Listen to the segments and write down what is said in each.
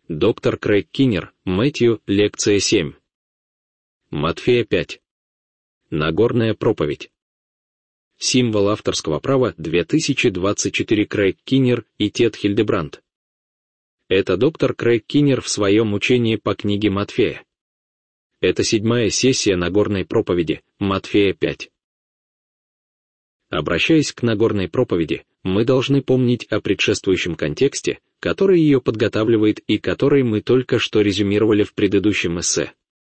Доктор Крейг Киннер, Мэтью, лекция 7. Матфея 5. Нагорная проповедь. Символ авторского права 2024. Крейг Киннер и Тед Хильдебранд. Это доктор Крейг Киннер в своем учении по книге Матфея. Это 7-я сессия Нагорной проповеди, Матфея 5. Обращаясь к Нагорной проповеди, мы должны помнить о предшествующем контексте, который ее подготавливает и который мы только что резюмировали в предыдущем эссе.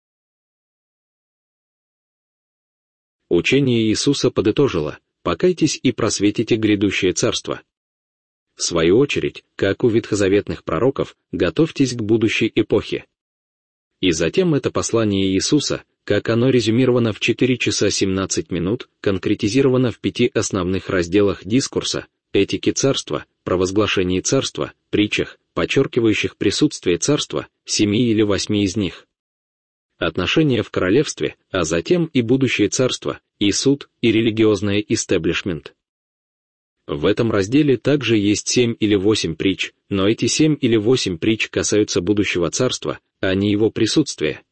Учение Иисуса подытожило: «Покайтесь и просветите грядущее царство». В свою очередь, как у ветхозаветных пророков, готовьтесь к будущей эпохе. И затем это послание Иисуса, как оно резюмировано в 4 часа 17 минут, конкретизировано в 5 основных разделах дискурса: этике царства, провозглашении царства, притчах, подчеркивающих присутствие царства, 7 или 8 из них. Отношения в королевстве, а затем и будущее царство, и суд, и религиозное истеблишмент. В этом разделе также есть 7 или 8 притч, но эти 7 или 8 притч касаются будущего царства, а не его присутствия.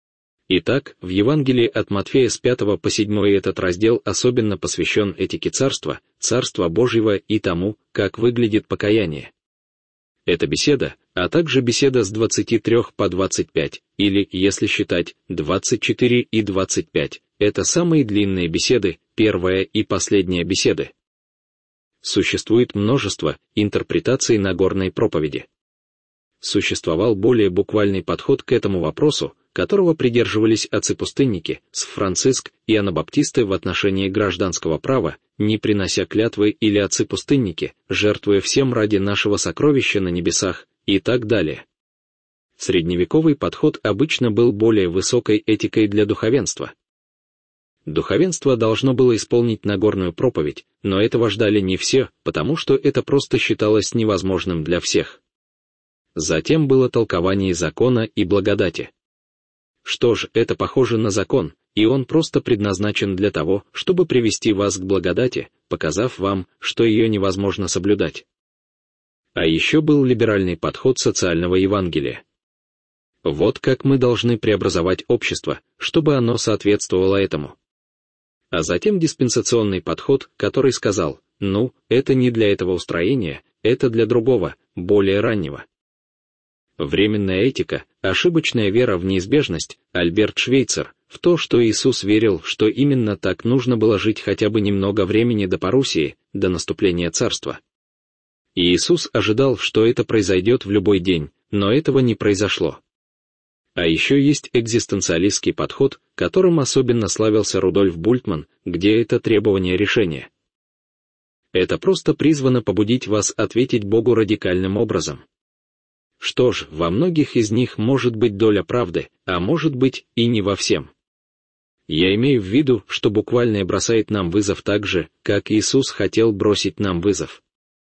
Итак, в Евангелии от Матфея с 5 по 7 этот раздел особенно посвящен этике царства, Царства Божьего и тому, как выглядит покаяние. Эта беседа, а также беседа с 23 по 25, или, если считать, 24 и 25, это самые длинные беседы, первая и последняя беседы. Существует множество интерпретаций Нагорной проповеди. Существовал более буквальный подход к этому вопросу, которого придерживались отцы-пустынники, Франциск и анабаптисты в отношении гражданского права, не принося клятвы, или отцы-пустынники, жертвуя всем ради нашего сокровища на небесах, и так далее. Средневековый подход обычно был более высокой этикой для духовенства. Духовенство должно было исполнить Нагорную проповедь, но этого ждали не все, потому что это просто считалось невозможным для всех. Затем было толкование закона и благодати. Что ж, это похоже на закон, и он просто предназначен для того, чтобы привести вас к благодати, показав вам, что ее невозможно соблюдать. А еще был либеральный подход социального Евангелия. Вот как мы должны преобразовать общество, чтобы оно соответствовало этому. А затем диспенсационный подход, который сказал: ну, это не для этого устроения, это для другого, более раннего. Временная этика, ошибочная вера в неизбежность, Альберт Швейцер, в то, что Иисус верил, что именно так нужно было жить хотя бы немного времени до парусии, до наступления царства. И Иисус ожидал, что это произойдет в любой день, но этого не произошло. А еще есть экзистенциалистский подход, которым особенно славился Рудольф Бультман, где это требование решения. Это просто призвано побудить вас ответить Богу радикальным образом. Что ж, во многих из них может быть доля правды, а может быть и не во всем. Я имею в виду, что буквальное бросает нам вызов так же, как Иисус хотел бросить нам вызов.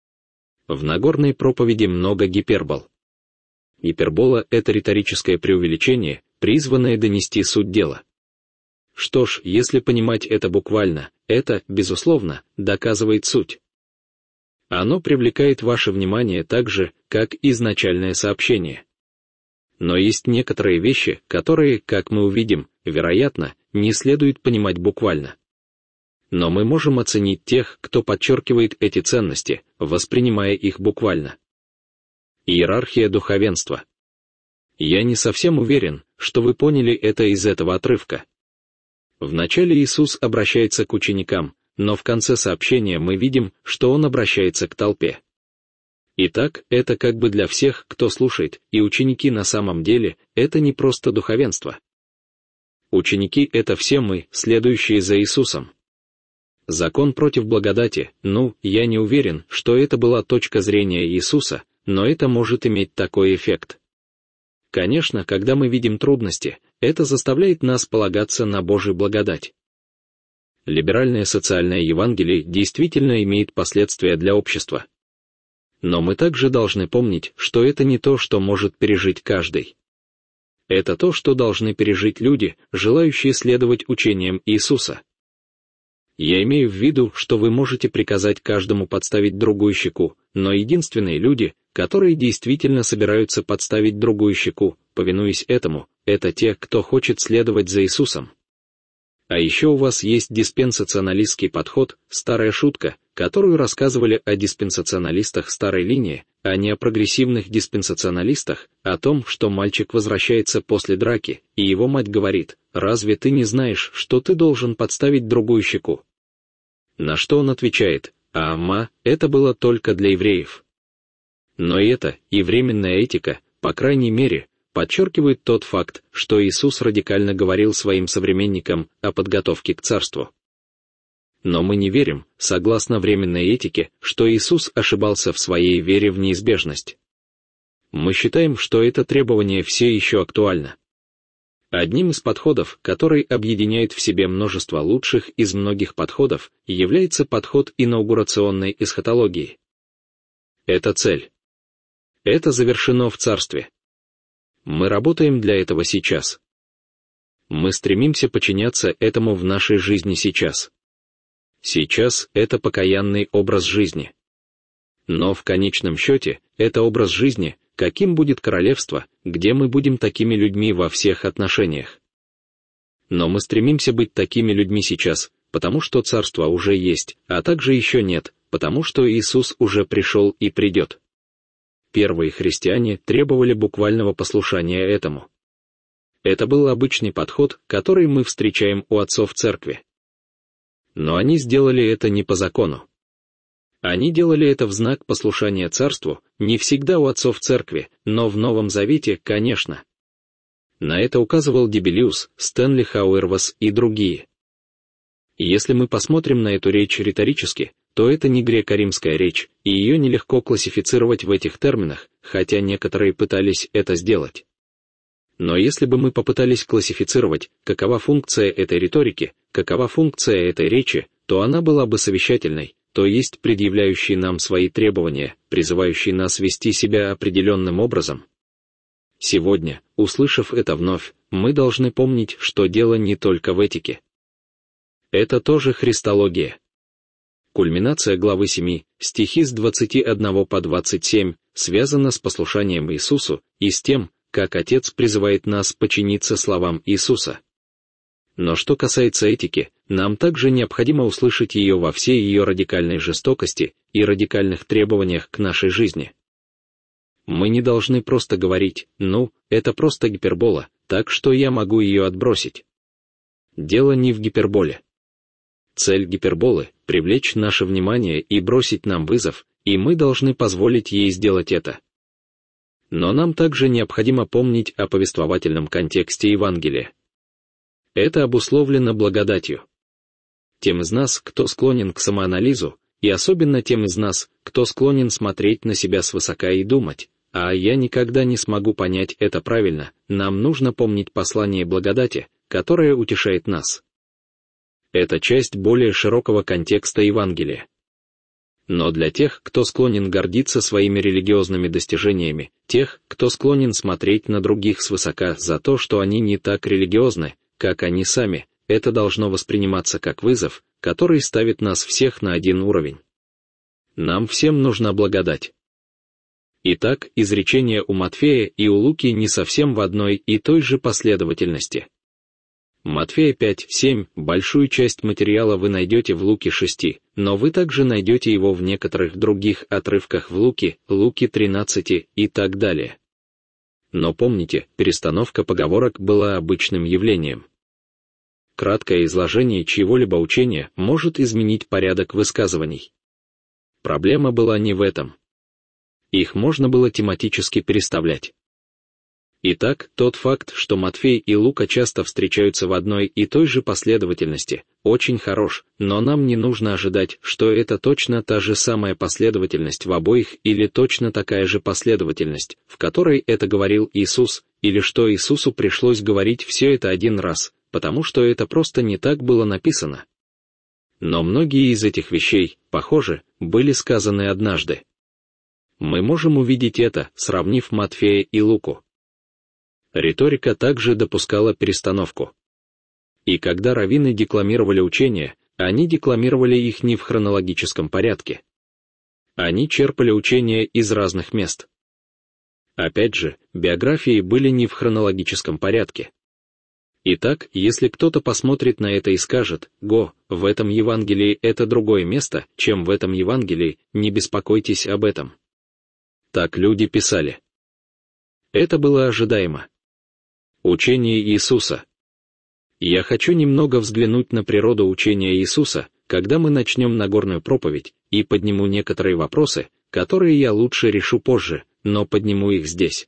В Нагорной проповеди много гипербол. Гипербола — это риторическое преувеличение, призванное донести суть дела. Что ж, если понимать это буквально, это, безусловно, доказывает суть. Оно привлекает ваше внимание так же, как изначальное сообщение. Но есть некоторые вещи, которые, как мы увидим, вероятно, не следует понимать буквально. Но мы можем оценить тех, кто подчеркивает эти ценности, воспринимая их буквально. Иерархия духовенства. Я не совсем уверен, что вы поняли это из этого отрывка. Вначале Иисус обращается к ученикам, но в конце сообщения мы видим, что он обращается к толпе. Итак, это как бы для всех, кто слушает, и ученики на самом деле — это не просто духовенство. Ученики — это все мы, следующие за Иисусом. Закон против благодати, я не уверен, что это была точка зрения Иисуса, но это может иметь такой эффект. Конечно, когда мы видим трудности, это заставляет нас полагаться на Божью благодать. Либеральное социальное Евангелие действительно имеет последствия для общества. Но мы также должны помнить, что это не то, что может пережить каждый. Это то, что должны пережить люди, желающие следовать учениям Иисуса. Я имею в виду, что вы можете приказать каждому подставить другую щеку, но единственные люди, которые действительно собираются подставить другую щеку, повинуясь этому, это те, кто хочет следовать за Иисусом. А еще у вас есть диспенсационалистский подход, старая шутка, которую рассказывали о диспенсационалистах старой линии, а не о прогрессивных диспенсационалистах, о том, что мальчик возвращается после драки, и его мать говорит: «Разве ты не знаешь, что ты должен подставить другую щеку?» На что он отвечает: «Ама, это было только для евреев». Но это, и временная этика, по крайней мере, подчеркивает тот факт, что Иисус радикально говорил своим современникам о подготовке к царству. Но мы не верим, согласно временной этике, что Иисус ошибался в своей вере в неизбежность. Мы считаем, что это требование все еще актуально. Одним из подходов, который объединяет в себе множество лучших из многих подходов, является подход инаугурационной эсхатологии. Это цель. Это завершено в царстве. Мы работаем для этого сейчас. Мы стремимся подчиняться этому в нашей жизни сейчас. Сейчас это покаянный образ жизни. Но в конечном счете, это образ жизни, каким будет королевство, где мы будем такими людьми во всех отношениях. Но мы стремимся быть такими людьми сейчас, потому что царство уже есть, а также еще нет, потому что Иисус уже пришел и придет. Первые христиане требовали буквального послушания этому. Это был обычный подход, который мы встречаем у отцов церкви. Но они сделали это не по закону. Они делали это в знак послушания царству, не всегда у отцов церкви, но в Новом Завете, конечно. На это указывал Дибелиус, Стэнли Хауэрвас и другие. Если мы посмотрим на эту речь риторически, то это не греко-римская речь, и ее нелегко классифицировать в этих терминах, хотя некоторые пытались это сделать. Но если бы мы попытались классифицировать, какова функция этой риторики, какова функция этой речи, то она была бы совещательной, то есть предъявляющей нам свои требования, призывающей нас вести себя определенным образом. Сегодня, услышав это вновь, мы должны помнить, что дело не только в этике. Это тоже христология. Кульминация главы 7, стихи с 21 по 27, связана с послушанием Иисусу и с тем, как Отец призывает нас подчиниться словам Иисуса. Но что касается этики, нам также необходимо услышать ее во всей ее радикальной жестокости и радикальных требованиях к нашей жизни. Мы не должны просто говорить: «Ну, это просто гипербола, так что я могу ее отбросить». Дело не в гиперболе. Цель гиперболы — привлечь наше внимание и бросить нам вызов, и мы должны позволить ей сделать это. Но нам также необходимо помнить о повествовательном контексте Евангелия. Это обусловлено благодатью. Тем из нас, кто склонен к самоанализу, и особенно тем из нас, кто склонен смотреть на себя свысока и думать: «А я никогда не смогу понять это правильно», нам нужно помнить послание благодати, которое утешает нас. Это часть более широкого контекста Евангелия. Но для тех, кто склонен гордиться своими религиозными достижениями, тех, кто склонен смотреть на других свысока за то, что они не так религиозны, как они сами, это должно восприниматься как вызов, который ставит нас всех на один уровень. Нам всем нужна благодать. Итак, изречения у Матфея и у Луки не совсем в одной и той же последовательности. Матфея 5:7, большую часть материала вы найдете в Луке 6, но вы также найдете его в некоторых других отрывках в Луке 13 и так далее. Но помните, перестановка поговорок была обычным явлением. Краткое изложение чьего-либо учения может изменить порядок высказываний. Проблема была не в этом. Их можно было тематически переставлять. Итак, тот факт, что Матфей и Лука часто встречаются в одной и той же последовательности, очень хорош, но нам не нужно ожидать, что это точно та же самая последовательность в обоих или точно такая же последовательность, в которой это говорил Иисус, или что Иисусу пришлось говорить все это один раз, потому что это просто не так было написано. Но многие из этих вещей, похоже, были сказаны однажды. Мы можем увидеть это, сравнив Матфея и Луку. Риторика также допускала перестановку. И когда раввины декламировали учение, Они декламировали их не в хронологическом порядке. Они черпали учения из разных мест. Опять же, биографии были не в хронологическом порядке. Итак, если кто-то посмотрит на это и скажет: «Го, в этом Евангелии это другое место, чем в этом Евангелии, не беспокойтесь об этом». Так люди писали. Это было ожидаемо. Учение Иисуса. Я хочу немного взглянуть на природу учения Иисуса, когда мы начнем Нагорную проповедь, и подниму некоторые вопросы, которые я лучше решу позже, но подниму их здесь.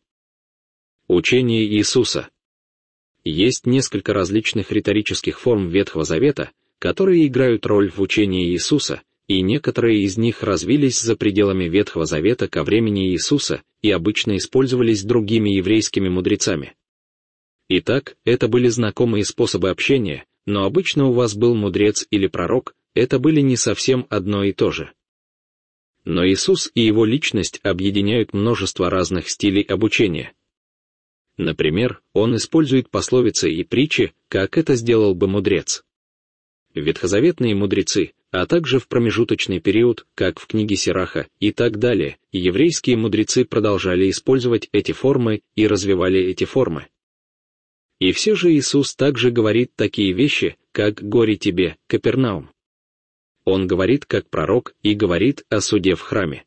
Учение Иисуса. Есть несколько различных риторических форм Ветхого Завета, которые играют роль в учении Иисуса, и некоторые из них развились за пределами Ветхого Завета ко времени Иисуса и обычно использовались другими еврейскими мудрецами. Итак, это были знакомые способы общения, но обычно у вас был мудрец или пророк, это были не совсем одно и то же. Но Иисус и его личность объединяют множество разных стилей обучения. Например, он использует пословицы и притчи, как это сделал бы мудрец. Ветхозаветные мудрецы, а также в промежуточный период, как в книге Сираха и так далее, еврейские мудрецы продолжали использовать эти формы и развивали эти формы. И все же Иисус также говорит такие вещи, как «Горе тебе, Капернаум». Он говорит как пророк и говорит о суде в храме.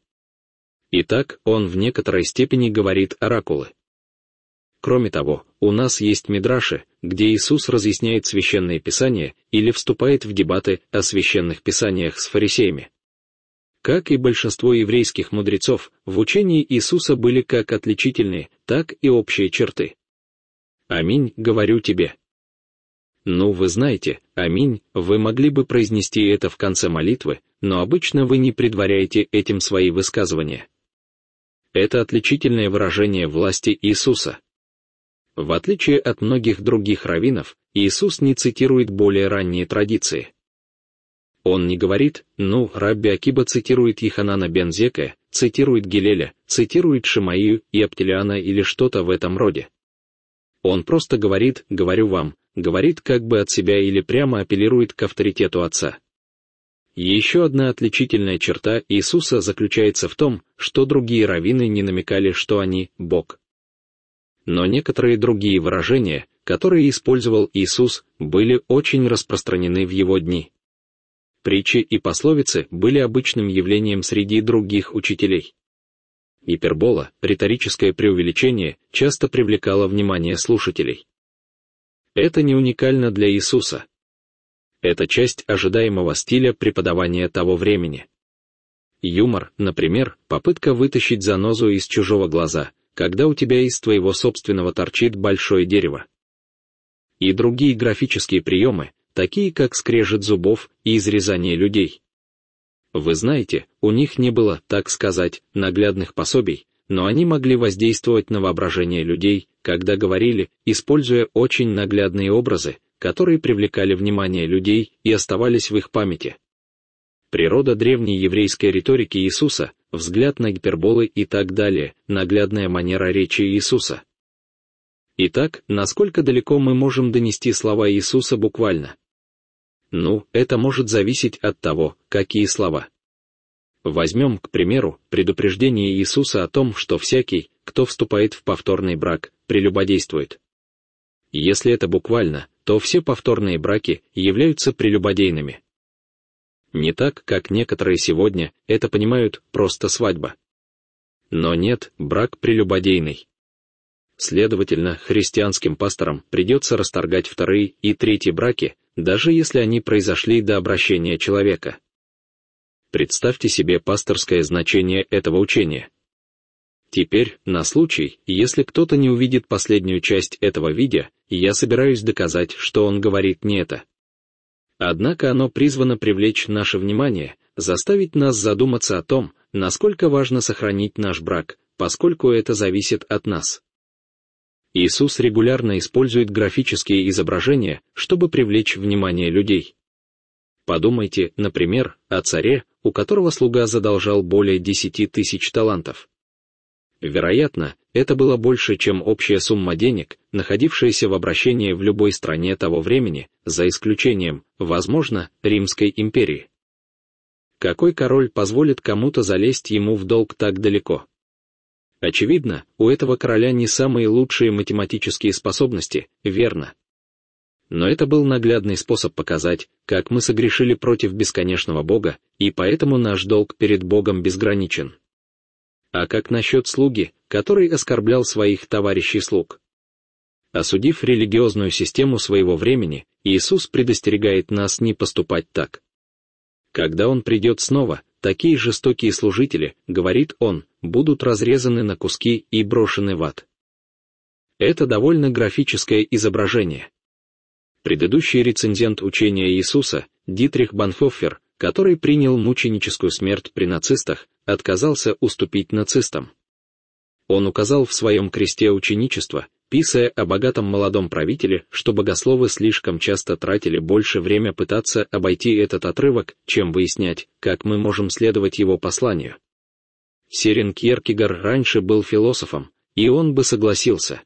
Итак, он в некоторой степени говорит оракулы. Кроме того, у нас есть мидраши, где Иисус разъясняет священные писания или вступает в дебаты о священных писаниях с фарисеями. Как и большинство еврейских мудрецов, в учении Иисуса были как отличительные, так и общие черты. «Аминь, говорю тебе». Ну, вы знаете, «Аминь», вы могли бы произнести это в конце молитвы, но обычно вы не предваряете этим свои высказывания. Это отличительное выражение власти Иисуса. В отличие от многих других раввинов, Иисус не цитирует более ранние традиции. Он не говорит: «Ну, Рабби Акиба цитирует Йоханана бен Заккая, цитирует Гилеля, цитирует Шимаию и Аптелиана» или что-то в этом роде. Он просто говорит «говорю вам», говорит как бы от себя или прямо апеллирует к авторитету Отца. Еще одна отличительная черта Иисуса заключается в том, что другие раввины не намекали, что они Бог. Но некоторые другие выражения, которые использовал Иисус, были очень распространены в его дни. Притчи и пословицы были обычным явлением среди других учителей. Гипербола, риторическое преувеличение, часто привлекало внимание слушателей. Это не уникально для Иисуса. Это часть ожидаемого стиля преподавания того времени. Юмор, например, попытка вытащить занозу из чужого глаза, когда у тебя из твоего собственного торчит большое дерево. И другие графические приемы, такие как скрежет зубов и изрезание людей. Вы знаете, у них не было, так сказать, наглядных пособий, но они могли воздействовать на воображение людей, когда говорили, используя очень наглядные образы, которые привлекали внимание людей и оставались в их памяти. Природа древней еврейской риторики Иисуса, взгляд на гиперболы и так далее, наглядная манера речи Иисуса. Итак, насколько далеко мы можем донести слова Иисуса буквально? Ну, это может зависеть от того, какие слова. Возьмем, к примеру, предупреждение Иисуса о том, что всякий, кто вступает в повторный брак, прелюбодействует. Если это буквально, то все повторные браки являются прелюбодейными. Не так, как некоторые сегодня это понимают, просто свадьба. Но нет, брак прелюбодейный. Следовательно, христианским пасторам придется расторгать вторые и третьи браки, даже если они произошли до обращения человека. Представьте себе пасторское значение этого учения. Теперь, на случай, если кто-то не увидит последнюю часть этого видео, я собираюсь доказать, что он говорит не это. Однако оно призвано привлечь наше внимание, заставить нас задуматься о том, насколько важно сохранить наш брак, поскольку это зависит от нас. Иисус регулярно использует графические изображения, чтобы привлечь внимание людей. Подумайте, например, о царе, у которого слуга задолжал более 10 000 талантов. Вероятно, это было больше, чем общая сумма денег, находившаяся в обращении в любой стране того времени, за исключением, возможно, Римской империи. Какой король позволит кому-то залезть ему в долг так далеко? Очевидно, у этого короля не самые лучшие математические способности, верно? Но это был наглядный способ показать, как мы согрешили против бесконечного Бога, и поэтому наш долг перед Богом безграничен. А как насчет слуги, который оскорблял своих товарищей-слуг? Осудив религиозную систему своего времени, Иисус предостерегает нас не поступать так. Когда Он придет снова, такие жестокие служители, говорит Он, будут разрезаны на куски и брошены в ад. Это довольно графическое изображение. Предыдущий рецензент учения Иисуса, Дитрих Бонхоффер, который принял мученическую смерть при нацистах, отказался уступить нацистам. Он указал в своем кресте ученичества, писая о богатом молодом правителе, что богословы слишком часто тратили больше время пытаться обойти этот отрывок, чем выяснять, как мы можем следовать его посланию. Сёрен Кьеркегор раньше был философом, и он бы согласился.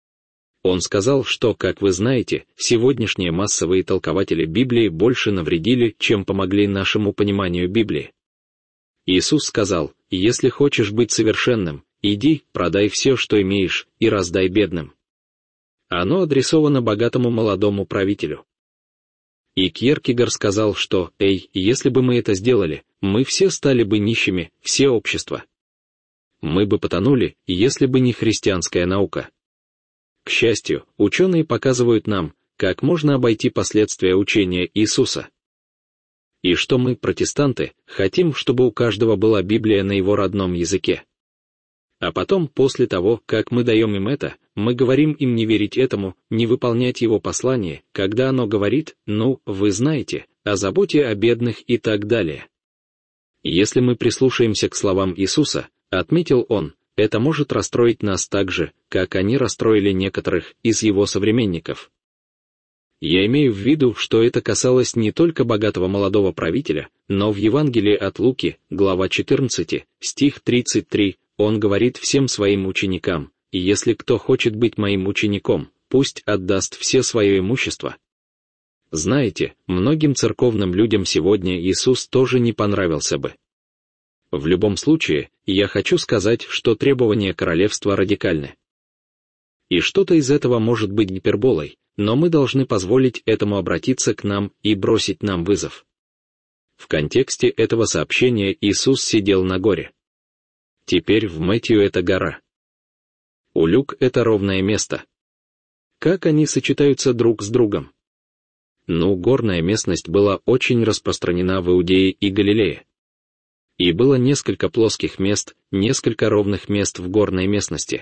Он сказал, что, как вы знаете, сегодняшние массовые толкователи Библии больше навредили, чем помогли нашему пониманию Библии. Иисус сказал: «Если хочешь быть совершенным, иди, продай все, что имеешь, и раздай бедным». Оно адресовано богатому молодому правителю. И Кьеркегор сказал, что, если бы мы это сделали, мы все стали бы нищими, все общество. Мы бы потонули, если бы не христианская наука. К счастью, ученые показывают нам, как можно обойти последствия учения Иисуса. И что мы, протестанты, хотим, чтобы у каждого была Библия на его родном языке. А потом, после того, как мы даем им это, мы говорим им не верить этому, не выполнять его послание, когда оно говорит: «Ну, вы знаете, о заботе о бедных» и так далее. Если мы прислушаемся к словам Иисуса, отметил он, это может расстроить нас так же, как они расстроили некоторых из его современников. Я имею в виду, что это касалось не только богатого молодого правителя, но в Евангелии от Луки, глава 14, стих 33, он говорит всем своим ученикам: «Если кто хочет быть моим учеником, пусть отдаст все свое имущество». Знаете, многим церковным людям сегодня Иисус тоже не понравился бы. В любом случае, я хочу сказать, что требования королевства радикальны. И что-то из этого может быть гиперболой, но мы должны позволить этому обратиться к нам и бросить нам вызов. В контексте этого сообщения Иисус сидел на горе. Теперь в Мэтью это гора. У Люк это ровное место. Как они сочетаются друг с другом? Горная местность была очень распространена в Иудее и Галилее. И было несколько плоских мест, несколько ровных мест в горной местности.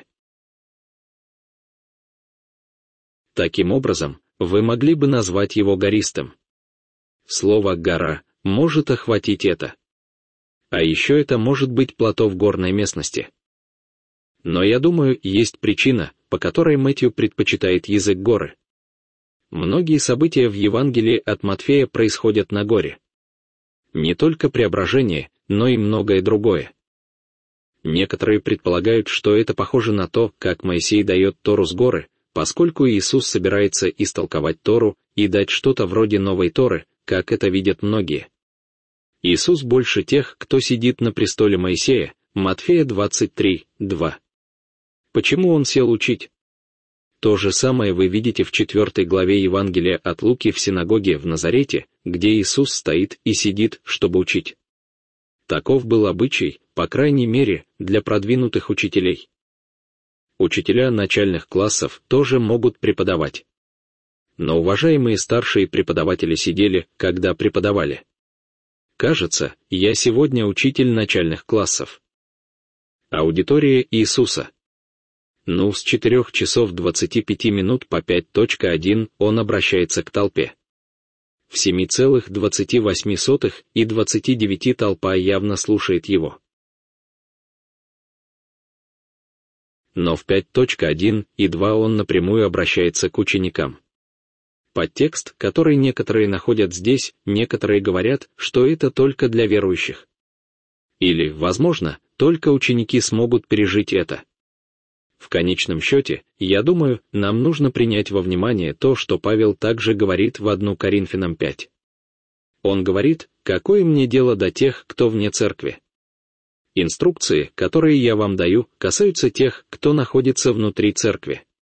Таким образом, вы могли бы назвать его гористым. Слово «гора» может охватить это. А еще это может быть плато в горной местности. Но я думаю, есть причина, по которой Мэтью предпочитает язык горы. Многие события в Евангелии от Матфея происходят на горе. Не только преображение, но и многое другое. Некоторые предполагают, что это похоже на то, как Моисей дает Тору с горы, поскольку Иисус собирается истолковать Тору и дать что-то вроде новой Торы, как это видят многие. Иисус больше тех, кто сидит на престоле Моисея, Матфея 23, 2. Почему он сел учить? То же самое вы видите в 4 главе Евангелия от Луки в синагоге в Назарете, где Иисус стоит и сидит, чтобы учить. Таков был обычай, по крайней мере, для продвинутых учителей. Учителя начальных классов тоже могут преподавать. Но уважаемые старшие преподаватели сидели, когда преподавали. Кажется, я сегодня учитель начальных классов. Аудитория Иисуса. С 4 часов 25 минут по 5.1 он обращается к толпе. В 7,28 и 29 толпа явно слушает его. Но в 5.1 и 2 он напрямую обращается к ученикам. Подтекст, который некоторые находят здесь, некоторые говорят, что это только для верующих. Или, возможно, только ученики смогут пережить это. В конечном счете, я думаю, нам нужно принять во внимание то, что Павел также говорит в 1 Коринфянам 5. Он говорит: «Какое мне дело до тех, кто вне церкви?» Инструкции, которые я вам даю, касаются тех, кто находится внутри церкви.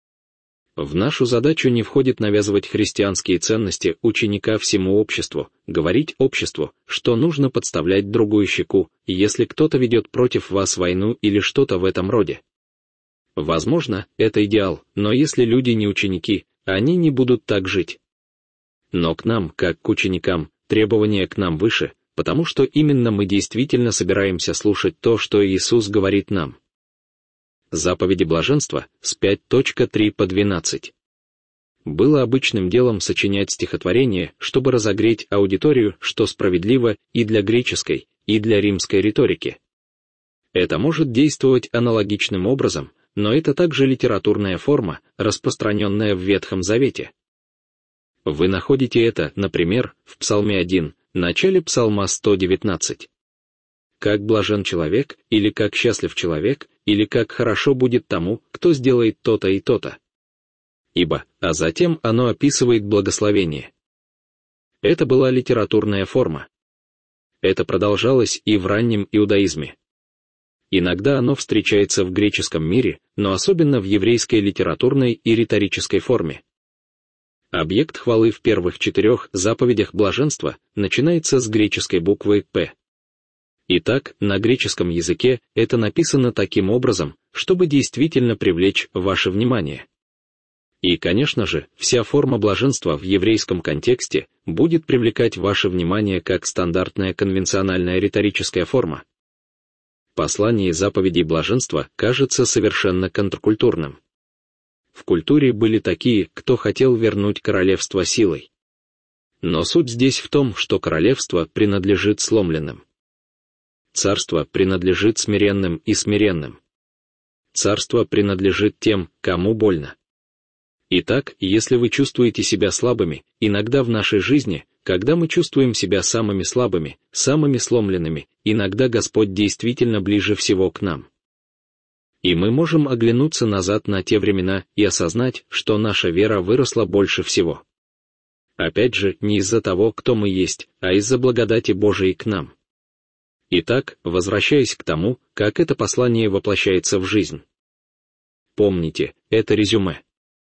В нашу задачу не входит навязывать христианские ценности ученика всему обществу, говорить обществу, что нужно подставлять другую щеку, если кто-то ведет против вас войну или что-то в этом роде. Возможно, это идеал, но если люди не ученики, они не будут так жить. Но к нам, как к ученикам, требования к нам выше, потому что именно мы действительно собираемся слушать то, что Иисус говорит нам. Заповеди блаженства с 5.3 по 12. Было обычным делом сочинять стихотворение, чтобы разогреть аудиторию, что справедливо и для греческой, и для римской риторики. Это может действовать аналогичным образом, но это также литературная форма, распространенная в Ветхом Завете. Вы находите это, например, в Псалме 1, начале Псалма 119. «Как блажен человек, или как счастлив человек, или как хорошо будет тому, кто сделает то-то и то-то». Ибо, а затем оно описывает благословение. Это была литературная форма. Это продолжалось и в раннем иудаизме. Иногда оно встречается в греческом мире, но особенно в еврейской литературной и риторической форме. Объект хвалы в первых 4 заповедях блаженства начинается с греческой буквы «П». Итак, на греческом языке это написано таким образом, чтобы действительно привлечь ваше внимание. И, конечно же, вся форма блаженства в еврейском контексте будет привлекать ваше внимание как стандартная конвенциональная риторическая форма. Послание заповедей блаженства кажется совершенно контркультурным. В культуре были такие, кто хотел вернуть королевство силой. Но суть здесь в том, что королевство принадлежит сломленным. Царство принадлежит смиренным и смиренным. Царство принадлежит тем, кому больно. Итак, если вы чувствуете себя слабыми, иногда в нашей жизни, когда мы чувствуем себя самыми слабыми, самыми сломленными, иногда Господь действительно ближе всего к нам. И мы можем оглянуться назад на те времена и осознать, что наша вера выросла больше всего. Опять же, не из-за того, кто мы есть, а из-за благодати Божией к нам. Итак, возвращаясь к тому, как это послание воплощается в жизнь. Помните, это резюме.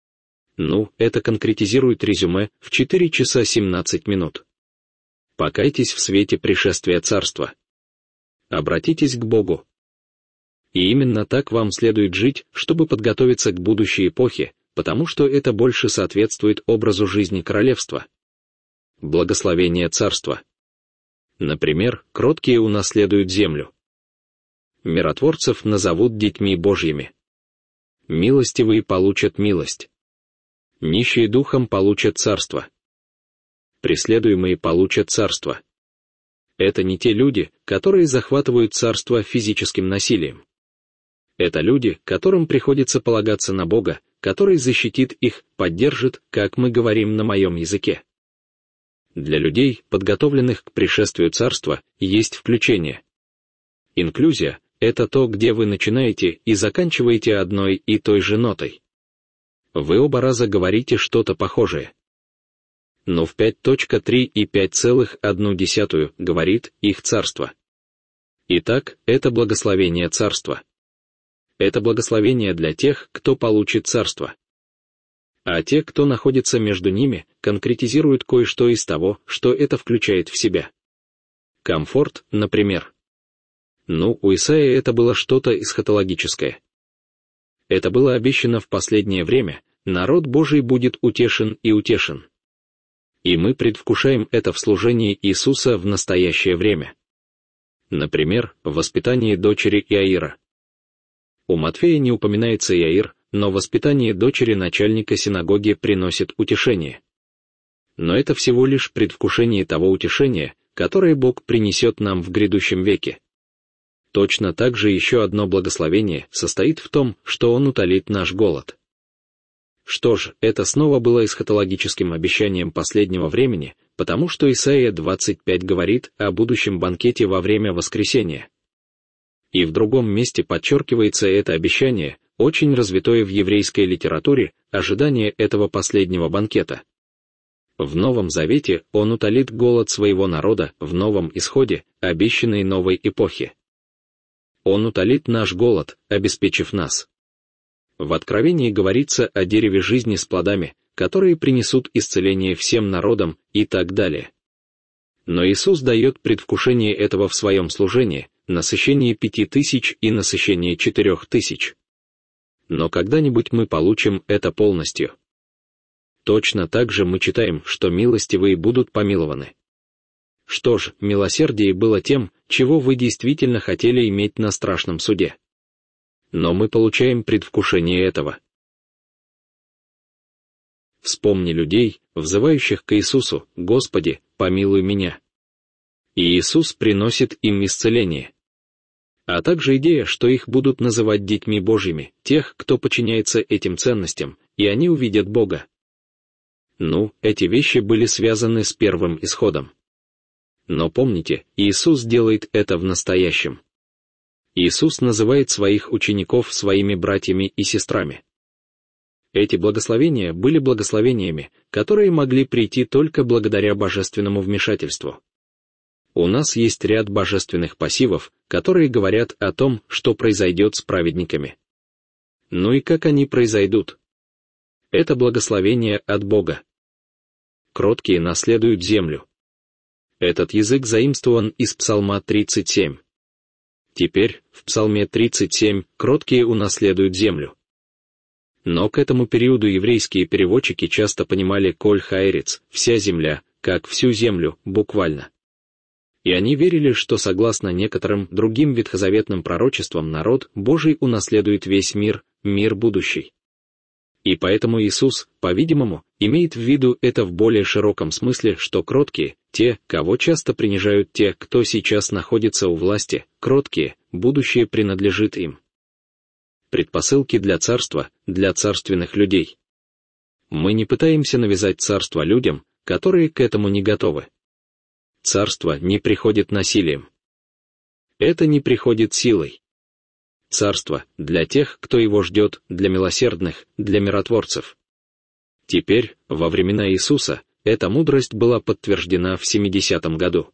Это конкретизирует резюме в 4 часа 17 минут. Покайтесь в свете пришествия Царства. Обратитесь к Богу. И именно так вам следует жить, чтобы подготовиться к будущей эпохе, потому что это больше соответствует образу жизни королевства. Благословение Царства. Например, кроткие унаследуют землю. Миротворцев назовут детьми Божьими. Милостивые получат милость. Нищие духом получат царство. Преследуемые получат царство. Это не те люди, которые захватывают царство физическим насилием. Это люди, которым приходится полагаться на Бога, который защитит их, поддержит, как мы говорим на моем языке. Для людей, подготовленных к пришествию царства, есть включение. Инклюзия — это то, где вы начинаете и заканчиваете одной и той же нотой. Вы оба раза говорите что-то похожее. Но в 5.3 и 5.1 говорит их царство. Итак, это благословение царства. Это благословение для тех, кто получит царство. А те, кто находится между ними, конкретизируют кое-что из того, что это включает в себя. Комфорт, например. У Исаии это было что-то эсхатологическое. Это было обещано в последнее время, народ Божий будет утешен и утешен. И мы предвкушаем это в служении Иисуса в настоящее время. Например, в воспитании дочери Иаира. У Матфея не упоминается Иаир, но воспитание дочери начальника синагоги приносит утешение. Но это всего лишь предвкушение того утешения, которое Бог принесет нам в грядущем веке. Точно так же еще одно благословение состоит в том, что Он утолит наш голод. Что ж, это снова было эсхатологическим обещанием последнего времени, потому что Исаия 25 говорит о будущем банкете во время воскресения. И в другом месте подчеркивается это обещание, очень развитое в еврейской литературе ожидание этого последнего банкета. В Новом Завете он утолит голод своего народа в новом исходе, обещанной новой эпохи. Он утолит наш голод, обеспечив нас. В Откровении говорится о дереве жизни с плодами, которые принесут исцеление всем народам и так далее. Но Иисус дает предвкушение этого в своем служении, насыщение 5000 и насыщение 4000. Но когда-нибудь мы получим это полностью. Точно так же мы читаем, что милостивые будут помилованы. Что ж, милосердие было тем, чего вы действительно хотели иметь на страшном суде. Но мы получаем предвкушение этого. Вспомни людей, взывающих к Иисусу: «Господи, помилуй меня». И Иисус приносит им исцеление. А также идея, что их будут называть детьми Божьими, тех, кто подчиняется этим ценностям, и они увидят Бога. Эти вещи были связаны с первым исходом. Но помните, Иисус делает это в настоящем. Иисус называет своих учеников своими братьями и сестрами. Эти благословения были благословениями, которые могли прийти только благодаря божественному вмешательству. У нас есть ряд божественных пассивов, которые говорят о том, что произойдет с праведниками. И как они произойдут? Это благословение от Бога. Кроткие наследуют землю. Этот язык заимствован из Псалма 37. Теперь, в Псалме 37, кроткие унаследуют землю. Но к этому периоду еврейские переводчики часто понимали «коль хаэрец», «вся земля», как «всю землю», буквально. И они верили, что согласно некоторым другим ветхозаветным пророчествам народ Божий унаследует весь мир, мир будущий. И поэтому Иисус, по-видимому, имеет в виду это в более широком смысле, что кроткие, те, кого часто принижают те, кто сейчас находится у власти, кроткие, будущее принадлежит им. Предпосылки для царства, для царственных людей. Мы не пытаемся навязать царство людям, которые к этому не готовы. Царство не приходит насилием. Это не приходит силой. Царство для тех, кто его ждет, для милосердных, для миротворцев. Теперь, во времена Иисуса, эта мудрость была подтверждена в 70-м году.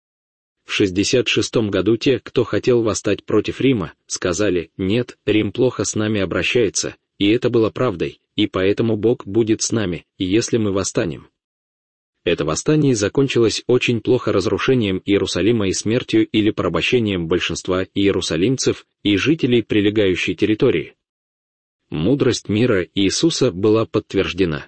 В 66-м году те, кто хотел восстать против Рима, сказали: «Нет, Рим плохо с нами обращается», и это было правдой, и поэтому Бог будет с нами, если мы восстанем. Это восстание закончилось очень плохо разрушением Иерусалима и смертью или порабощением большинства иерусалимцев и жителей прилегающей территории. Мудрость мира Иисуса была подтверждена.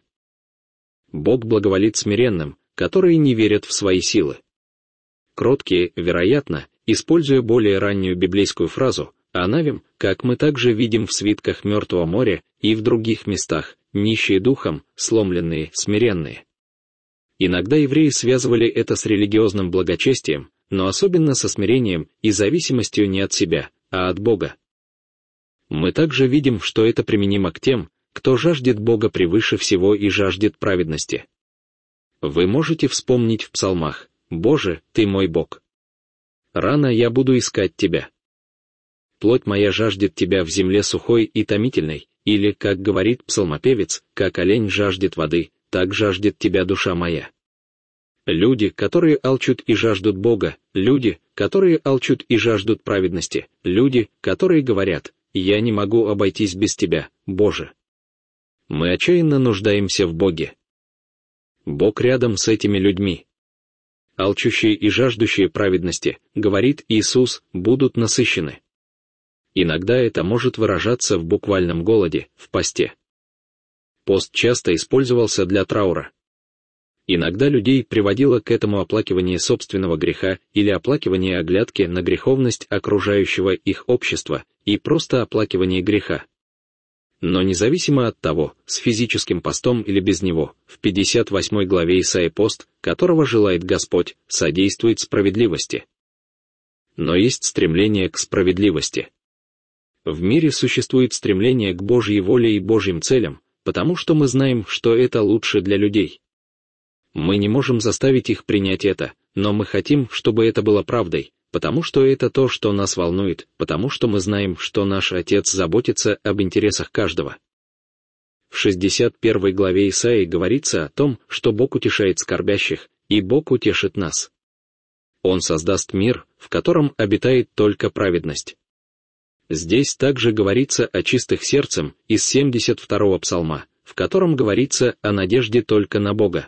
Бог благоволит смиренным, которые не верят в свои силы. Кроткие, вероятно, используя более раннюю библейскую фразу, «Анавим», как мы также видим в свитках Мертвого моря и в других местах, нищие духом, сломленные, смиренные. Иногда евреи связывали это с религиозным благочестием, но особенно со смирением и зависимостью не от себя, а от Бога. Мы также видим, что это применимо к тем, кто жаждет Бога превыше всего и жаждет праведности. Вы можете вспомнить в псалмах: «Боже, Ты мой Бог. Рано я буду искать Тебя. Плоть моя жаждет Тебя в земле сухой и томительной», или, как говорит псалмопевец, «как олень жаждет воды, так жаждет Тебя душа моя». Люди, которые алчут и жаждут Бога, люди, которые алчут и жаждут праведности, люди, которые говорят: «Я не могу обойтись без Тебя, Боже». Мы отчаянно нуждаемся в Боге. Бог рядом с этими людьми. Алчущие и жаждущие праведности, говорит Иисус, будут насыщены. Иногда это может выражаться в буквальном голоде, в посте. Пост часто использовался для траура. Иногда людей приводило к этому оплакивание собственного греха или оплакивание оглядки на греховность окружающего их общества и просто оплакивание греха. Но независимо от того, с физическим постом или без него, в 58 главе Исаии пост, которого желает Господь, содействует справедливости. Но есть стремление к справедливости. В мире существует стремление к Божьей воле и Божьим целям, потому что мы знаем, что это лучше для людей. Мы не можем заставить их принять это, но мы хотим, чтобы это было правдой, потому что это то, что нас волнует, потому что мы знаем, что наш Отец заботится об интересах каждого. В 61 главе Исаии говорится о том, что Бог утешает скорбящих, и Бог утешит нас. Он создаст мир, в котором обитает только праведность. Здесь также говорится о чистых сердцем из 72-го псалма, в котором говорится о надежде только на Бога.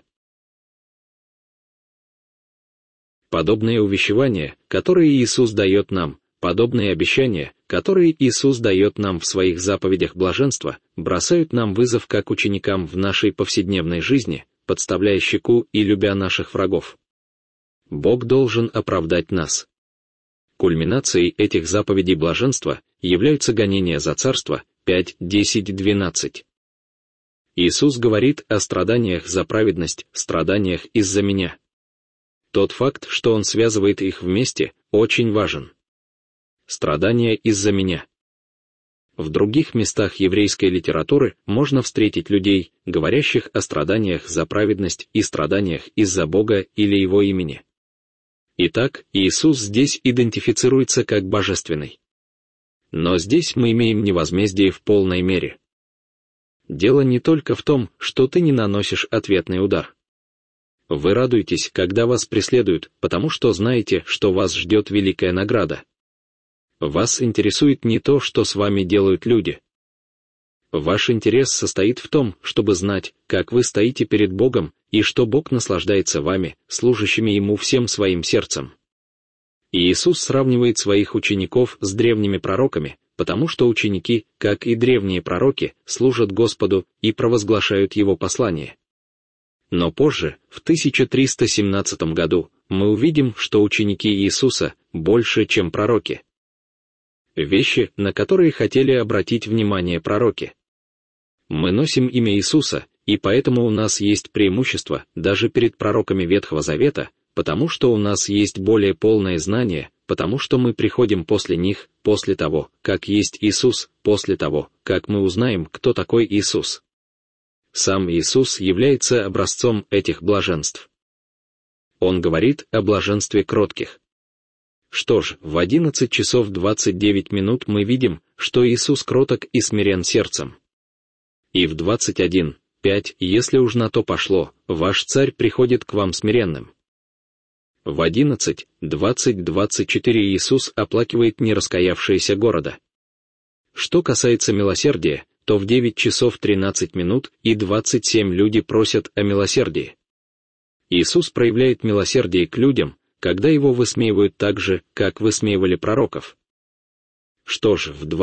Подобные увещевания, которые Иисус дает нам, подобные обещания, которые Иисус дает нам в своих заповедях блаженства, бросают нам вызов как ученикам в нашей повседневной жизни, подставляя щеку и любя наших врагов. Бог должен оправдать нас. Кульминацией этих заповедей блаженства являются гонения за царство 5, 10, 12. Иисус говорит о страданиях за праведность, страданиях из-за меня. Тот факт, что Он связывает их вместе, очень важен. Страдания из-за меня. В других местах еврейской литературы можно встретить людей, говорящих о страданиях за праведность и страданиях из-за Бога или Его имени. Итак, Иисус здесь идентифицируется как божественный. Но здесь мы имеем не возмездие в полной мере. Дело не только в том, что ты не наносишь ответный удар. Вы радуетесь, когда вас преследуют, потому что знаете, что вас ждет великая награда. Вас интересует не то, что с вами делают люди. Ваш интерес состоит в том, чтобы знать, как вы стоите перед Богом, и что Бог наслаждается вами, служащими Ему всем своим сердцем. И Иисус сравнивает своих учеников с древними пророками, потому что ученики, как и древние пророки, служат Господу и провозглашают Его послание. Но позже, в 1317 году, мы увидим, что ученики Иисуса больше, чем пророки. Вещи, на которые хотели обратить внимание пророки. Мы носим имя Иисуса, и поэтому у нас есть преимущество даже перед пророками Ветхого Завета, потому что у нас есть более полное знание, потому что мы приходим после них, после того, как есть Иисус, после того, как мы узнаем, кто такой Иисус. Сам Иисус является образцом этих блаженств. Он говорит о блаженстве кротких. Что ж, в 11 часов 29 минут мы видим, что Иисус кроток и смирен сердцем. И в 21:5, если уж на то пошло, ваш царь приходит к вам смиренным. В 11:20-24 Иисус оплакивает нераскаявшиеся города. Что касается милосердия, то в 9 часов 13 минут и 27 люди просят о милосердии. Иисус проявляет милосердие к людям, когда его высмеивают так же, как высмеивали пророков. Что ж, в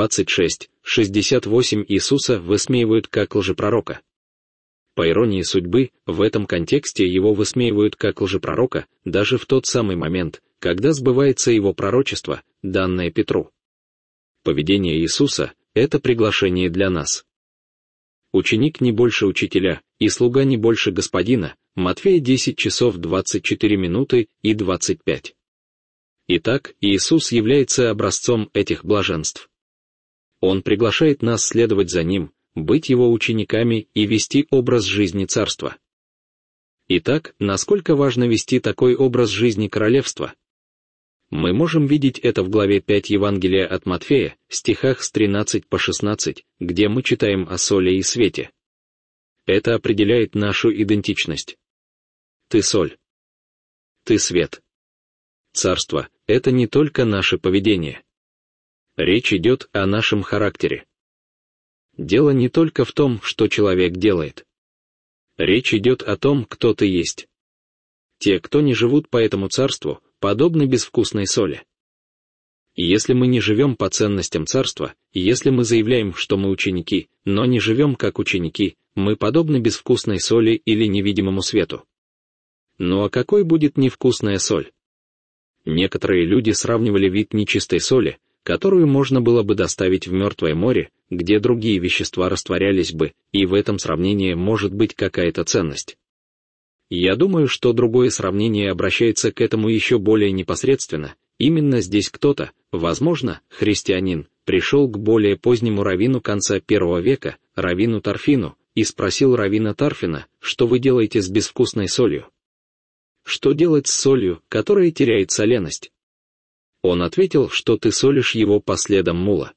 26:68 Иисуса высмеивают как лжепророка. По иронии судьбы, в этом контексте его высмеивают как лжепророка даже в тот самый момент, когда сбывается его пророчество, данное Петру. Поведение Иисуса — это приглашение для нас. Ученик не больше учителя, и слуга не больше господина. Матфея 10 часов 24 минуты и 25. Итак, Иисус является образцом этих блаженств. Он приглашает нас следовать за Ним, быть Его учениками и вести образ жизни Царства. Итак, насколько важно вести такой образ жизни Королевства? Мы можем видеть это в главе 5 Евангелия от Матфея, стихах с 13 по 16, где мы читаем о соли и свете. Это определяет нашу идентичность. Ты соль. Ты свет. Царство — это не только наше поведение. Речь идет о нашем характере. Дело не только в том, что человек делает. Речь идет о том, кто ты есть. Те, кто не живут по этому царству, подобны безвкусной соли. Если мы не живем по ценностям царства, если мы заявляем, что мы ученики, но не живем как ученики, мы подобны безвкусной соли или невидимому свету. Ну а какой будет невкусная соль? Некоторые люди сравнивали вид нечистой соли, которую можно было бы доставить в Мертвое море, где другие вещества растворялись бы, и в этом сравнении может быть какая-то ценность. Я думаю, что другое сравнение обращается к этому еще более непосредственно. Именно здесь кто-то, возможно, христианин, пришел к более позднему раввину конца I века, раввину Тарфину, и спросил раввина Тарфина, что вы делаете с безвкусной солью? Что делать с солью, которая теряет соленость? Он ответил, что ты солишь его по следам мула.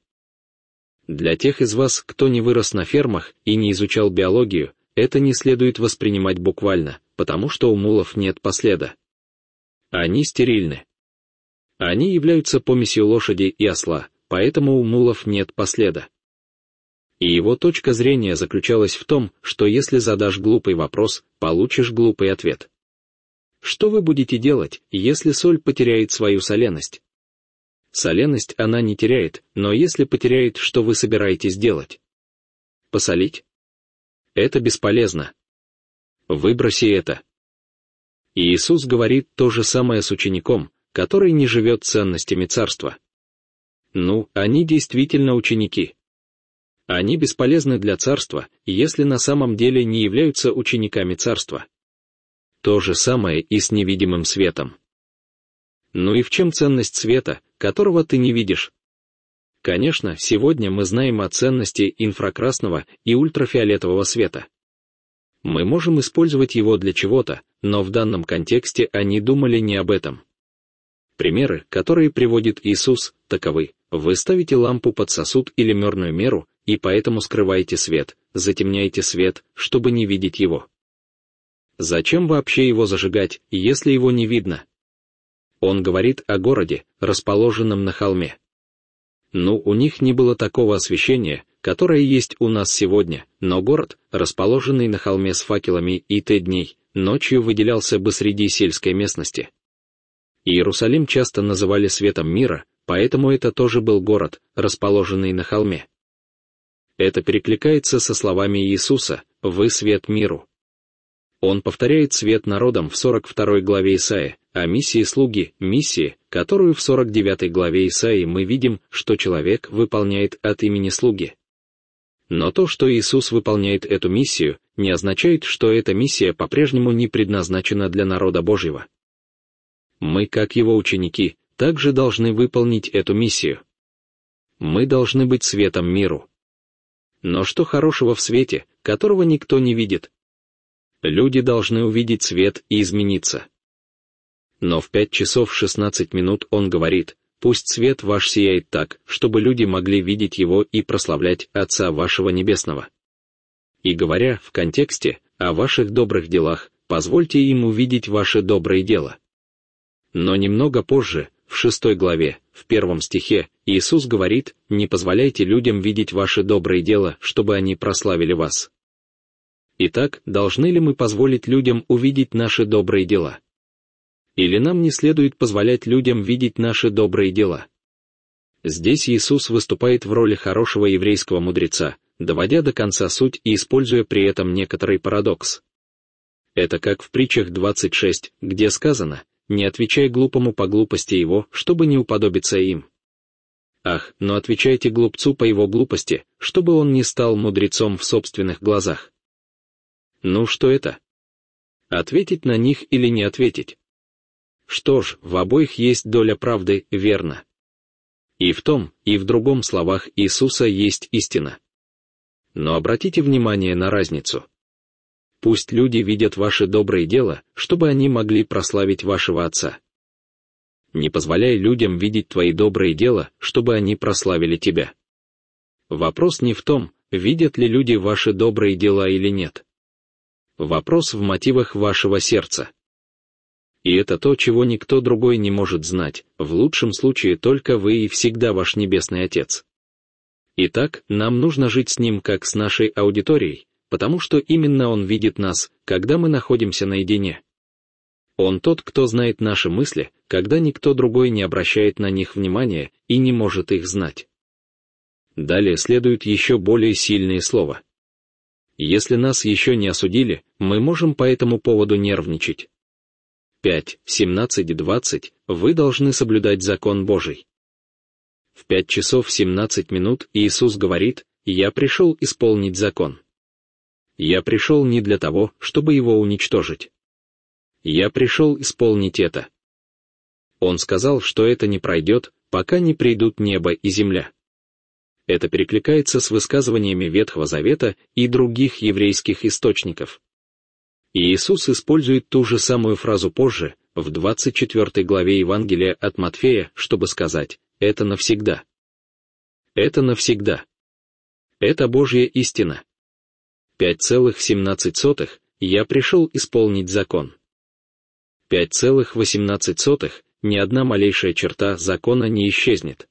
Для тех из вас, кто не вырос на фермах и не изучал биологию, это не следует воспринимать буквально, потому что у мулов нет последа. Они стерильны. Они являются помесью лошади и осла, поэтому у мулов нет последа. И его точка зрения заключалась в том, что если задашь глупый вопрос, получишь глупый ответ. Что вы будете делать, если соль потеряет свою соленость? Соленость она не теряет, но если потеряет, что вы собираетесь делать? Посолить? Это бесполезно. Выброси это. И Иисус говорит то же самое с учеником, который не живет ценностями царства. Ну, они действительно ученики. Они бесполезны для царства, если на самом деле не являются учениками царства. То же самое и с невидимым светом. Ну и в чем ценность света, которого ты не видишь? Конечно, сегодня мы знаем о ценности инфракрасного и ультрафиолетового света. Мы можем использовать его для чего-то, но в данном контексте они думали не об этом. Примеры, которые приводит Иисус, таковы: вы ставите лампу под сосуд или мерную меру, и поэтому скрываете свет, затемняете свет, чтобы не видеть его. Зачем вообще его зажигать, если его не видно? Он говорит о городе, расположенном на холме. Ну, у них не было такого освещения, которое есть у нас сегодня, но город, расположенный на холме с факелами и дней, ночью выделялся бы среди сельской местности. Иерусалим часто называли светом мира, поэтому это тоже был город, расположенный на холме. Это перекликается со словами Иисуса: «Вы свет миру». Он повторяет свет народам в 42 главе Исаии, а миссии слуги, миссии, которую в 49 главе Исаии мы видим, что человек выполняет от имени слуги. Но то, что Иисус выполняет эту миссию, не означает, что эта миссия по-прежнему не предназначена для народа Божьего. Мы, как его ученики, также должны выполнить эту миссию. Мы должны быть светом миру. Но что хорошего в свете, которого никто не видит? Люди должны увидеть свет и измениться. Но в 5 часов 16 минут он говорит: «Пусть свет ваш сияет так, чтобы люди могли видеть его и прославлять Отца вашего Небесного». И говоря в контексте о ваших добрых делах, позвольте им увидеть ваши добрые дела. Но немного позже, в 6 главе, в 1 стихе, Иисус говорит: «Не позволяйте людям видеть ваши добрые дела, чтобы они прославили вас». Итак, должны ли мы позволить людям увидеть наши добрые дела? Или нам не следует позволять людям видеть наши добрые дела? Здесь Иисус выступает в роли хорошего еврейского мудреца, доводя до конца суть и используя при этом некоторый парадокс. Это как в притчах 26, где сказано: «Не отвечай глупому по глупости его, чтобы не уподобиться им». Ах, но отвечайте глупцу по его глупости, чтобы он не стал мудрецом в собственных глазах. Ну что это? Ответить на них или не ответить? Что ж, в обоих есть доля правды, верно. И в том, и в другом словах Иисуса есть истина. Но обратите внимание на разницу. Пусть люди видят ваши добрые дела, чтобы они могли прославить вашего Отца. Не позволяй людям видеть твои добрые дела, чтобы они прославили тебя. Вопрос не в том, видят ли люди ваши добрые дела или нет. Вопрос в мотивах вашего сердца. И это то, чего никто другой не может знать, в лучшем случае только вы и всегда ваш Небесный Отец. Итак, нам нужно жить с Ним как с нашей аудиторией, потому что именно Он видит нас, когда мы находимся наедине. Он тот, кто знает наши мысли, когда никто другой не обращает на них внимания и не может их знать. Далее следует еще более сильные слова. Если нас еще не осудили, мы можем по этому поводу нервничать. 5:17-20 Вы должны соблюдать закон Божий. В 5 часов 17 минут Иисус говорит: «Я пришел исполнить закон». Я пришел не для того, чтобы его уничтожить. Я пришел исполнить это. Он сказал, что это не пройдет, пока не придут небо и земля. Это перекликается с высказываниями Ветхого Завета и других еврейских источников. И Иисус использует ту же самую фразу позже, в 24 главе Евангелия от Матфея, чтобы сказать: это навсегда. Это навсегда. Это Божья истина. 5,17 «Я пришел исполнить закон». 5,18 «Ни одна малейшая черта закона не исчезнет».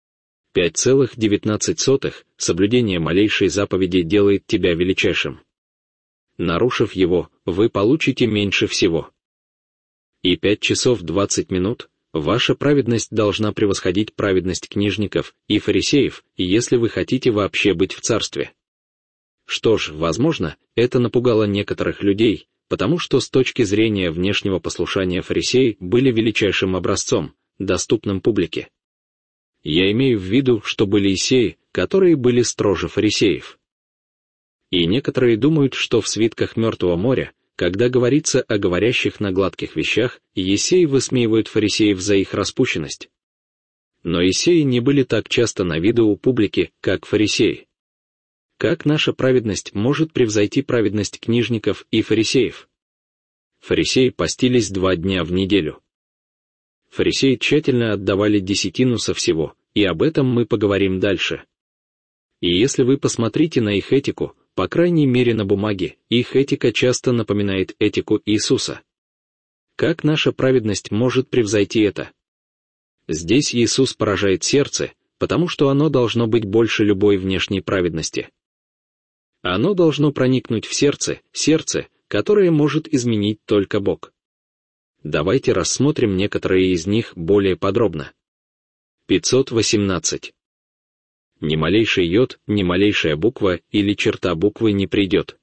5,19 «Соблюдение малейшей заповеди делает тебя величайшим. Нарушив его, вы получите меньше всего». И 5 часов 20 минут «Ваша праведность должна превосходить праведность книжников и фарисеев, если вы хотите вообще быть в царстве». Что ж, возможно, это напугало некоторых людей, потому что с точки зрения внешнего послушания фарисеи были величайшим образцом, доступным публике. Я имею в виду, что были иссеи, которые были строже фарисеев. И некоторые думают, что в свитках Мертвого моря, когда говорится о говорящих на гладких вещах, иссеи высмеивают фарисеев за их распущенность. Но иссеи не были так часто на виду у публики, как фарисеи. Как наша праведность может превзойти праведность книжников и фарисеев? Фарисеи постились 2 дня в неделю. Фарисеи тщательно отдавали десятину со всего, и об этом мы поговорим дальше. И если вы посмотрите на их этику, по крайней мере на бумаге, их этика часто напоминает этику Иисуса. Как наша праведность может превзойти это? Здесь Иисус поражает сердце, потому что оно должно быть больше любой внешней праведности. Оно должно проникнуть в сердце, которое может изменить только Бог. Давайте рассмотрим некоторые из них более подробно. 518. Ни малейший йод, ни малейшая буква или черта буквы не придет.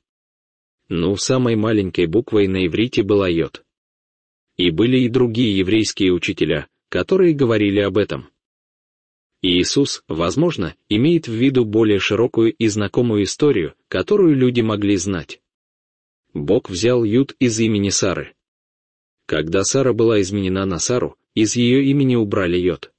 Самой маленькой буквой на иврите была йод. И были и другие еврейские учителя, которые говорили об этом. И Иисус, возможно, имеет в виду более широкую и знакомую историю, которую люди могли знать. Бог взял Юд из имени Сары. Когда Сара была изменена на Сару, из ее имени убрали Йод.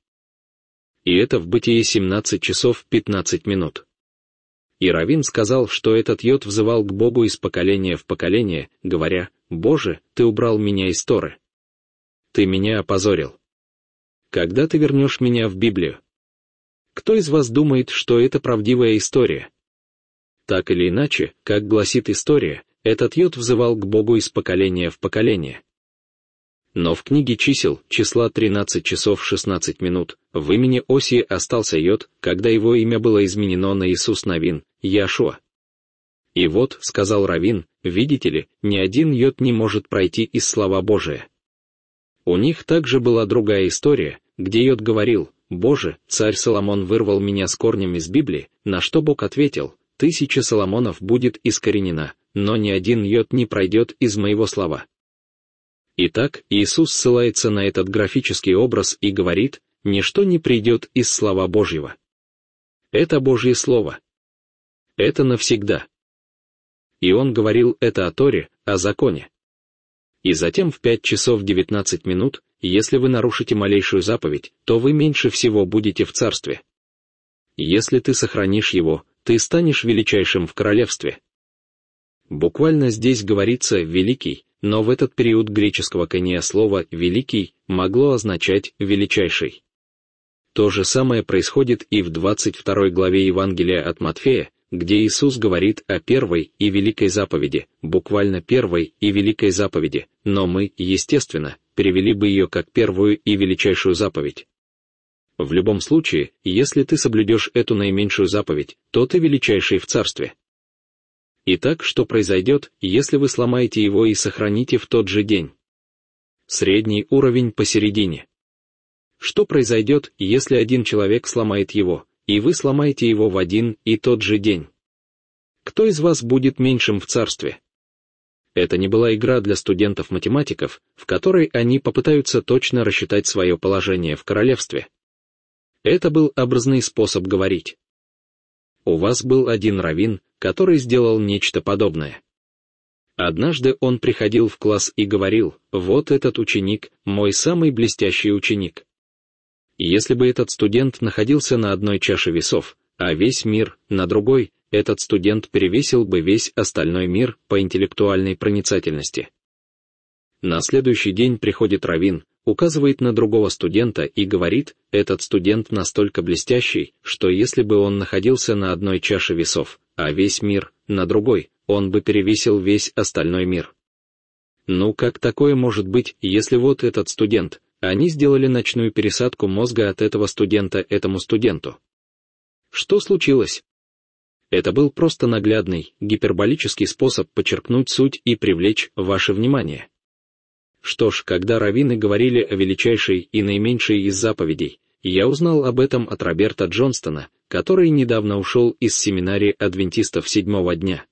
И это в Бытие 17 часов 15 минут. И раввин сказал, что этот Йод взывал к Богу из поколения в поколение, говоря: «Боже, ты убрал меня из Торы. Ты меня опозорил. Когда ты вернешь меня в Библию?» Кто из вас думает, что это правдивая история? Так или иначе, как гласит история, этот Йод взывал к Богу из поколения в поколение. Но в книге чисел, числа 13 часов 16 минут, в имени Осии остался Йод, когда его имя было изменено на Иисус Навин, Яшуа. И вот, сказал раввин, видите ли, ни один Йод не может пройти из слова Божия. У них также была другая история, где Йод говорил: «Боже, царь Соломон вырвал меня с корнем из Библии», на что Бог ответил: «1000 Соломонов будет искоренена, но ни один йод не пройдет из моего слова». Итак, Иисус ссылается на этот графический образ и говорит: «Ничто не придет из слова Божьего». Это Божье Слово. Это навсегда. И Он говорил это о Торе, о законе. И затем в 5 часов 19 минут, если вы нарушите малейшую заповедь, то вы меньше всего будете в царстве. Если ты сохранишь его, ты станешь величайшим в королевстве. Буквально здесь говорится «великий», но в этот период греческого кония слово «великий» могло означать «величайший». То же самое происходит и в 22 главе Евангелия от Матфея, где Иисус говорит о первой и великой заповеди, буквально первой и великой заповеди, но мы, естественно, перевели бы ее как первую и величайшую заповедь. В любом случае, если ты соблюдешь эту наименьшую заповедь, то ты величайший в царстве. Итак, что произойдет, если вы сломаете его и сохраните в тот же день? Средний уровень посередине. Что произойдет, если один человек сломает его, и вы сломаете его в один и тот же день? Кто из вас будет меньшим в царстве? Это не была игра для студентов-математиков, в которой они попытаются точно рассчитать свое положение в королевстве. Это был образный способ говорить. У вас был один раввин, который сделал нечто подобное. Однажды он приходил в класс и говорил: «Вот этот ученик, мой самый блестящий ученик». Если бы этот студент находился на одной чаше весов, а весь мир на другой, этот студент перевесил бы весь остальной мир по интеллектуальной проницательности. На следующий день приходит раввин, указывает на другого студента и говорит: этот студент настолько блестящий, что если бы он находился на одной чаше весов, а весь мир на другой, он бы перевесил весь остальной мир. Ну как такое может быть, если вот этот студент, они сделали ночную пересадку мозга от этого студента этому студенту? Что случилось? Это был просто наглядный, гиперболический способ подчеркнуть суть и привлечь ваше внимание. Что ж, когда раввины говорили о величайшей и наименьшей из заповедей, я узнал об этом от Роберта Джонстона, который недавно ушел из семинарии адвентистов седьмого дня.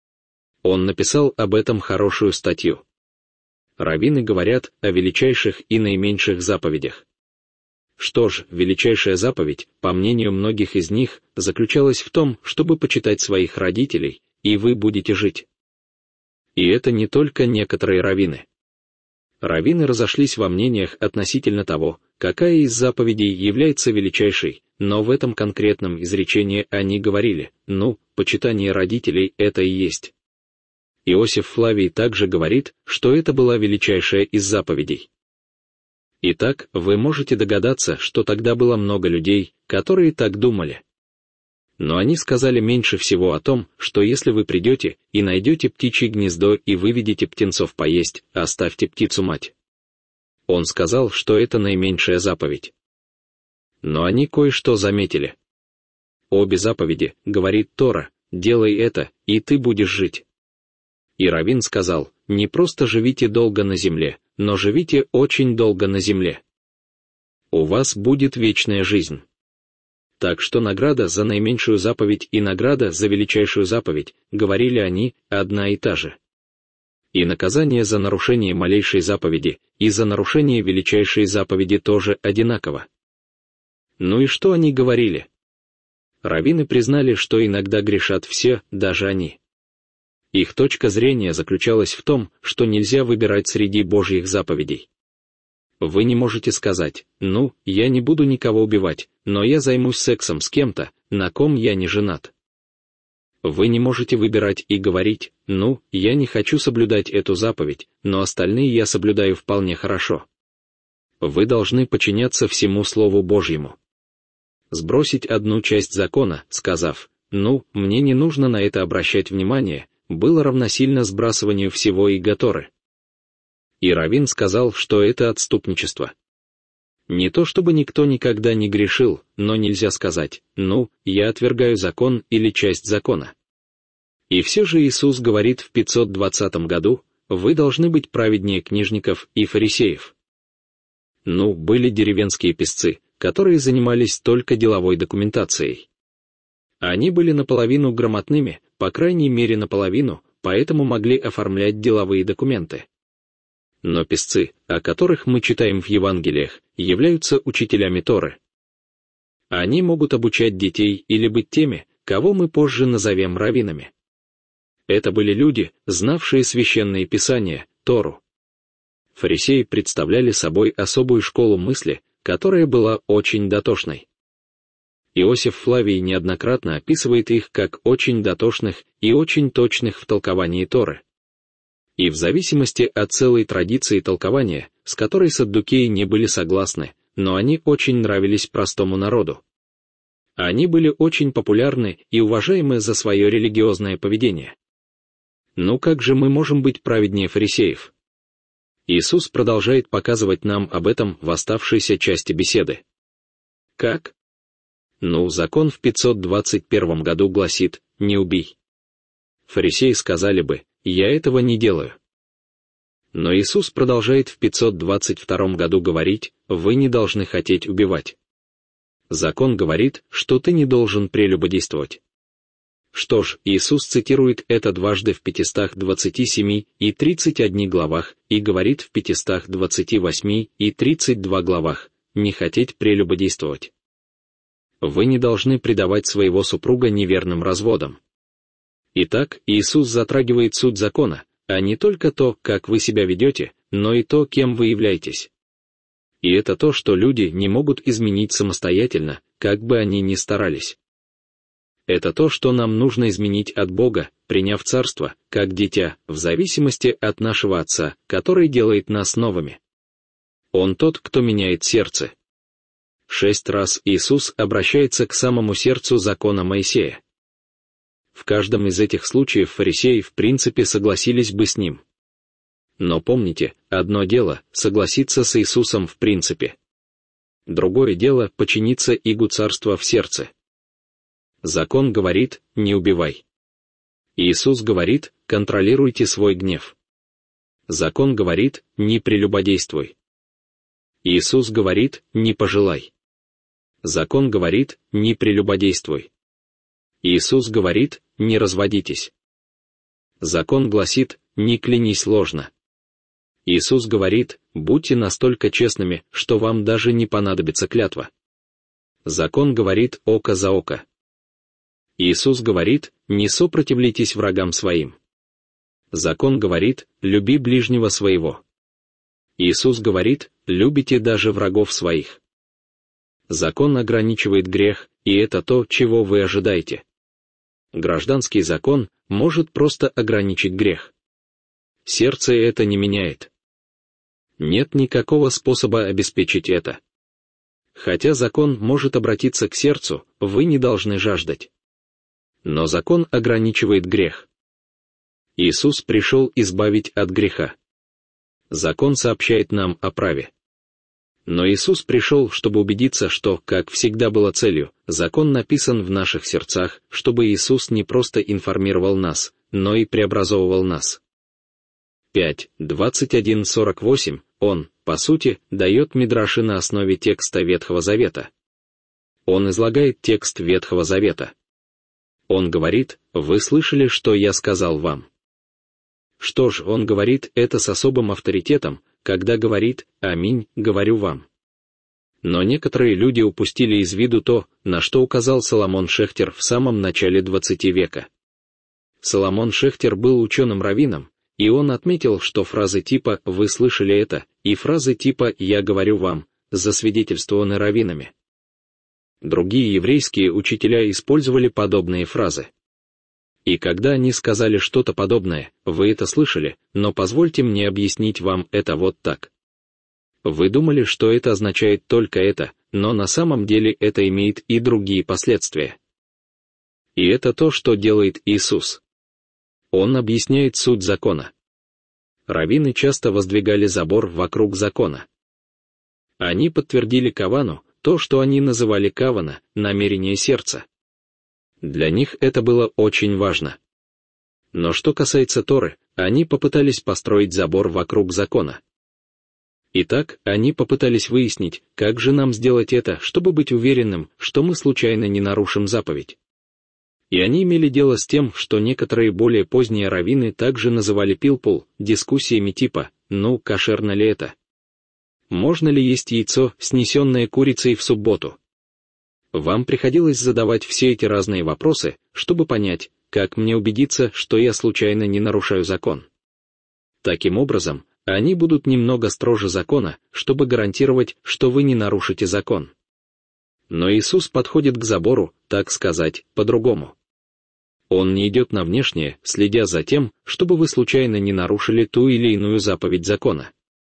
Он написал об этом хорошую статью. Раввины говорят о величайших и наименьших заповедях. Что ж, величайшая заповедь, по мнению многих из них, заключалась в том, чтобы почитать своих родителей, и вы будете жить. И это не только некоторые раввины. Раввины разошлись во мнениях относительно того, какая из заповедей является величайшей, но в этом конкретном изречении они говорили: почитание родителей — это и есть. Иосиф Флавий также говорит, что это была величайшая из заповедей. Итак, вы можете догадаться, что тогда было много людей, которые так думали. Но они сказали меньше всего о том, что если вы придете и найдете птичье гнездо и выведете птенцов поесть, оставьте птицу мать. Он сказал, что это наименьшая заповедь. Но они кое-что заметили. Обе заповеди, говорит Тора, делай это, и ты будешь жить. И раввин сказал: не просто живите долго на земле, но живите очень долго на земле. У вас будет вечная жизнь. Так что награда за наименьшую заповедь и награда за величайшую заповедь, говорили они, одна и та же. И наказание за нарушение малейшей заповеди и за нарушение величайшей заповеди тоже одинаково. Ну и что они говорили? Раввины признали, что иногда грешат все, даже они. Их точка зрения заключалась в том, что нельзя выбирать среди Божьих заповедей. Вы не можете сказать: я не буду никого убивать, но я займусь сексом с кем-то, на ком я не женат. Вы не можете выбирать и говорить: я не хочу соблюдать эту заповедь, но остальные я соблюдаю вполне хорошо. Вы должны подчиняться всему Слову Божьему. Сбросить одну часть закона, сказав: мне не нужно на это обращать внимание, было равносильно сбрасыванию всего иго Торы. И раввин сказал, что это отступничество. Не то чтобы никто никогда не грешил, но нельзя сказать: я отвергаю закон или часть закона. И все же Иисус говорит в 520 году: вы должны быть праведнее книжников и фарисеев. Были деревенские писцы, которые занимались только деловой документацией. Они были наполовину грамотными, по крайней мере наполовину, поэтому могли оформлять деловые документы. Но писцы, о которых мы читаем в Евангелиях, являются учителями Торы. Они могут обучать детей или быть теми, кого мы позже назовем раввинами. Это были люди, знавшие священные писания, Тору. Фарисеи представляли собой особую школу мысли, которая была очень дотошной. Иосиф Флавий неоднократно описывает их как очень дотошных и очень точных в толковании Торы. И в зависимости от целой традиции толкования, с которой саддукеи не были согласны, но они очень нравились простому народу. Они были очень популярны и уважаемы за свое религиозное поведение. Как же мы можем быть праведнее фарисеев? Иисус продолжает показывать нам об этом в оставшейся части беседы. Как? Закон в 521 году гласит: не убий. Фарисеи сказали бы: я этого не делаю. Но Иисус продолжает в 522 году говорить: вы не должны хотеть убивать. Закон говорит, что ты не должен прелюбодействовать. Что ж, Иисус цитирует это дважды в 527 и 31 главах и говорит в 528 и 32 главах: не хотеть прелюбодействовать. Вы не должны предавать своего супруга неверным разводам. Итак, Иисус затрагивает суть закона, а не только то, как вы себя ведете, но и то, кем вы являетесь. И это то, что люди не могут изменить самостоятельно, как бы они ни старались. Это то, что нам нужно изменить от Бога, приняв царство, как дитя, в зависимости от нашего Отца, который делает нас новыми. Он тот, кто меняет сердце. 6 раз Иисус обращается к самому сердцу закона Моисея. В каждом из этих случаев фарисеи в принципе согласились бы с ним. Но помните, одно дело — согласиться с Иисусом в принципе. Другое дело — подчиниться игу царства в сердце. Закон говорит «не убивай». Иисус говорит «контролируйте свой гнев». Закон говорит «не прелюбодействуй». Иисус говорит «не пожелай». Закон говорит «не прелюбодействуй». Иисус говорит «не разводитесь». Закон гласит «не клянись ложно». Иисус говорит «будьте настолько честными, что вам даже не понадобится клятва». Закон говорит «око за око». Иисус говорит «не сопротивляйтесь врагам своим». Закон говорит «люби ближнего своего». Иисус говорит «любите даже врагов своих». Закон ограничивает грех, и это то, чего вы ожидаете. Гражданский закон может просто ограничить грех. Сердце это не меняет. Нет никакого способа обеспечить это. Хотя закон может обратиться к сердцу, вы не должны жаждать. Но закон ограничивает грех. Иисус пришел избавить от греха. Закон сообщает нам о праве. Но Иисус пришел, чтобы убедиться, что, как всегда было целью, закон написан в наших сердцах, чтобы Иисус не просто информировал нас, но и преобразовывал нас. 5:21-48 Он, по сути, дает мидраши на основе текста Ветхого Завета. Он излагает текст Ветхого Завета. Он говорит: «Вы слышали, что я сказал вам». Что ж, он говорит это с особым авторитетом, когда говорит «Аминь, говорю вам». Но некоторые люди упустили из виду то, на что указал Соломон Шехтер в самом начале 20 века. Соломон Шехтер был ученым-раввином, и он отметил, что фразы типа «Вы слышали это» и фразы типа «Я говорю вам» засвидетельствованы раввинами. Другие еврейские учителя использовали подобные фразы. И когда они сказали что-то подобное, вы это слышали, но позвольте мне объяснить вам это вот так. Вы думали, что это означает только это, но на самом деле это имеет и другие последствия. И это то, что делает Иисус. Он объясняет суть закона. Раввины часто воздвигали забор вокруг закона. Они подтвердили кавану, то, что они называли кавана, намерение сердца. Для них это было очень важно. Но что касается Торы, они попытались построить забор вокруг закона. Итак, они попытались выяснить, как же нам сделать это, чтобы быть уверенным, что мы случайно не нарушим заповедь. И они имели дело с тем, что некоторые более поздние раввины также называли пилпул, дискуссиями типа «Ну, кошерно ли это? Можно ли есть яйцо, снесенное курицей в субботу?» Вам приходилось задавать все эти разные вопросы, чтобы понять, как мне убедиться, что я случайно не нарушаю закон. Таким образом, они будут немного строже закона, чтобы гарантировать, что вы не нарушите закон. Но Иисус подходит к забору, так сказать, по-другому. Он не идет на внешнее, следя за тем, чтобы вы случайно не нарушили ту или иную заповедь закона.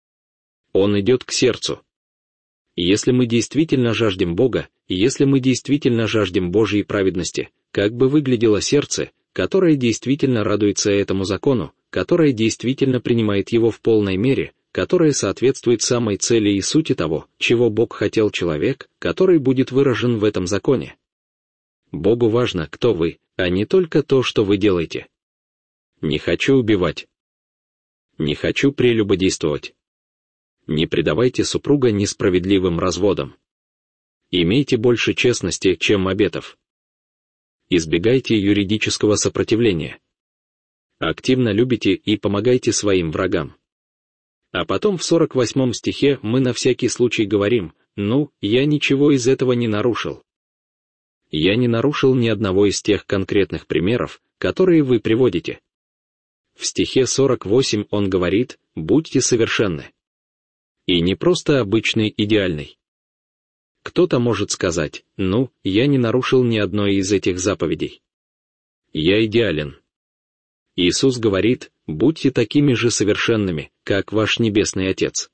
Он идет к сердцу. Если мы действительно жаждем Бога, если мы действительно жаждем Божьей праведности, как бы выглядело сердце, которое действительно радуется этому закону, которое действительно принимает его в полной мере, которое соответствует самой цели и сути того, чего Бог хотел человек, который будет выражен в этом законе. Богу важно, кто вы, а не только то, что вы делаете. Не хочу убивать. Не хочу прелюбодействовать. Не предавайте супруга несправедливым разводам. Имейте больше честности, чем обетов. Избегайте юридического сопротивления. Активно любите и помогайте своим врагам. А потом в 48 стихе мы на всякий случай говорим: «Ну, я ничего из этого не нарушил». Я не нарушил ни одного из тех конкретных примеров, которые вы приводите. В стихе 48 он говорит: «Будьте совершенны». И не просто обычный идеальный. Кто-то может сказать: «Ну, я не нарушил ни одной из этих заповедей. Я идеален». Иисус говорит: «Будьте такими же совершенными, как ваш Небесный Отец».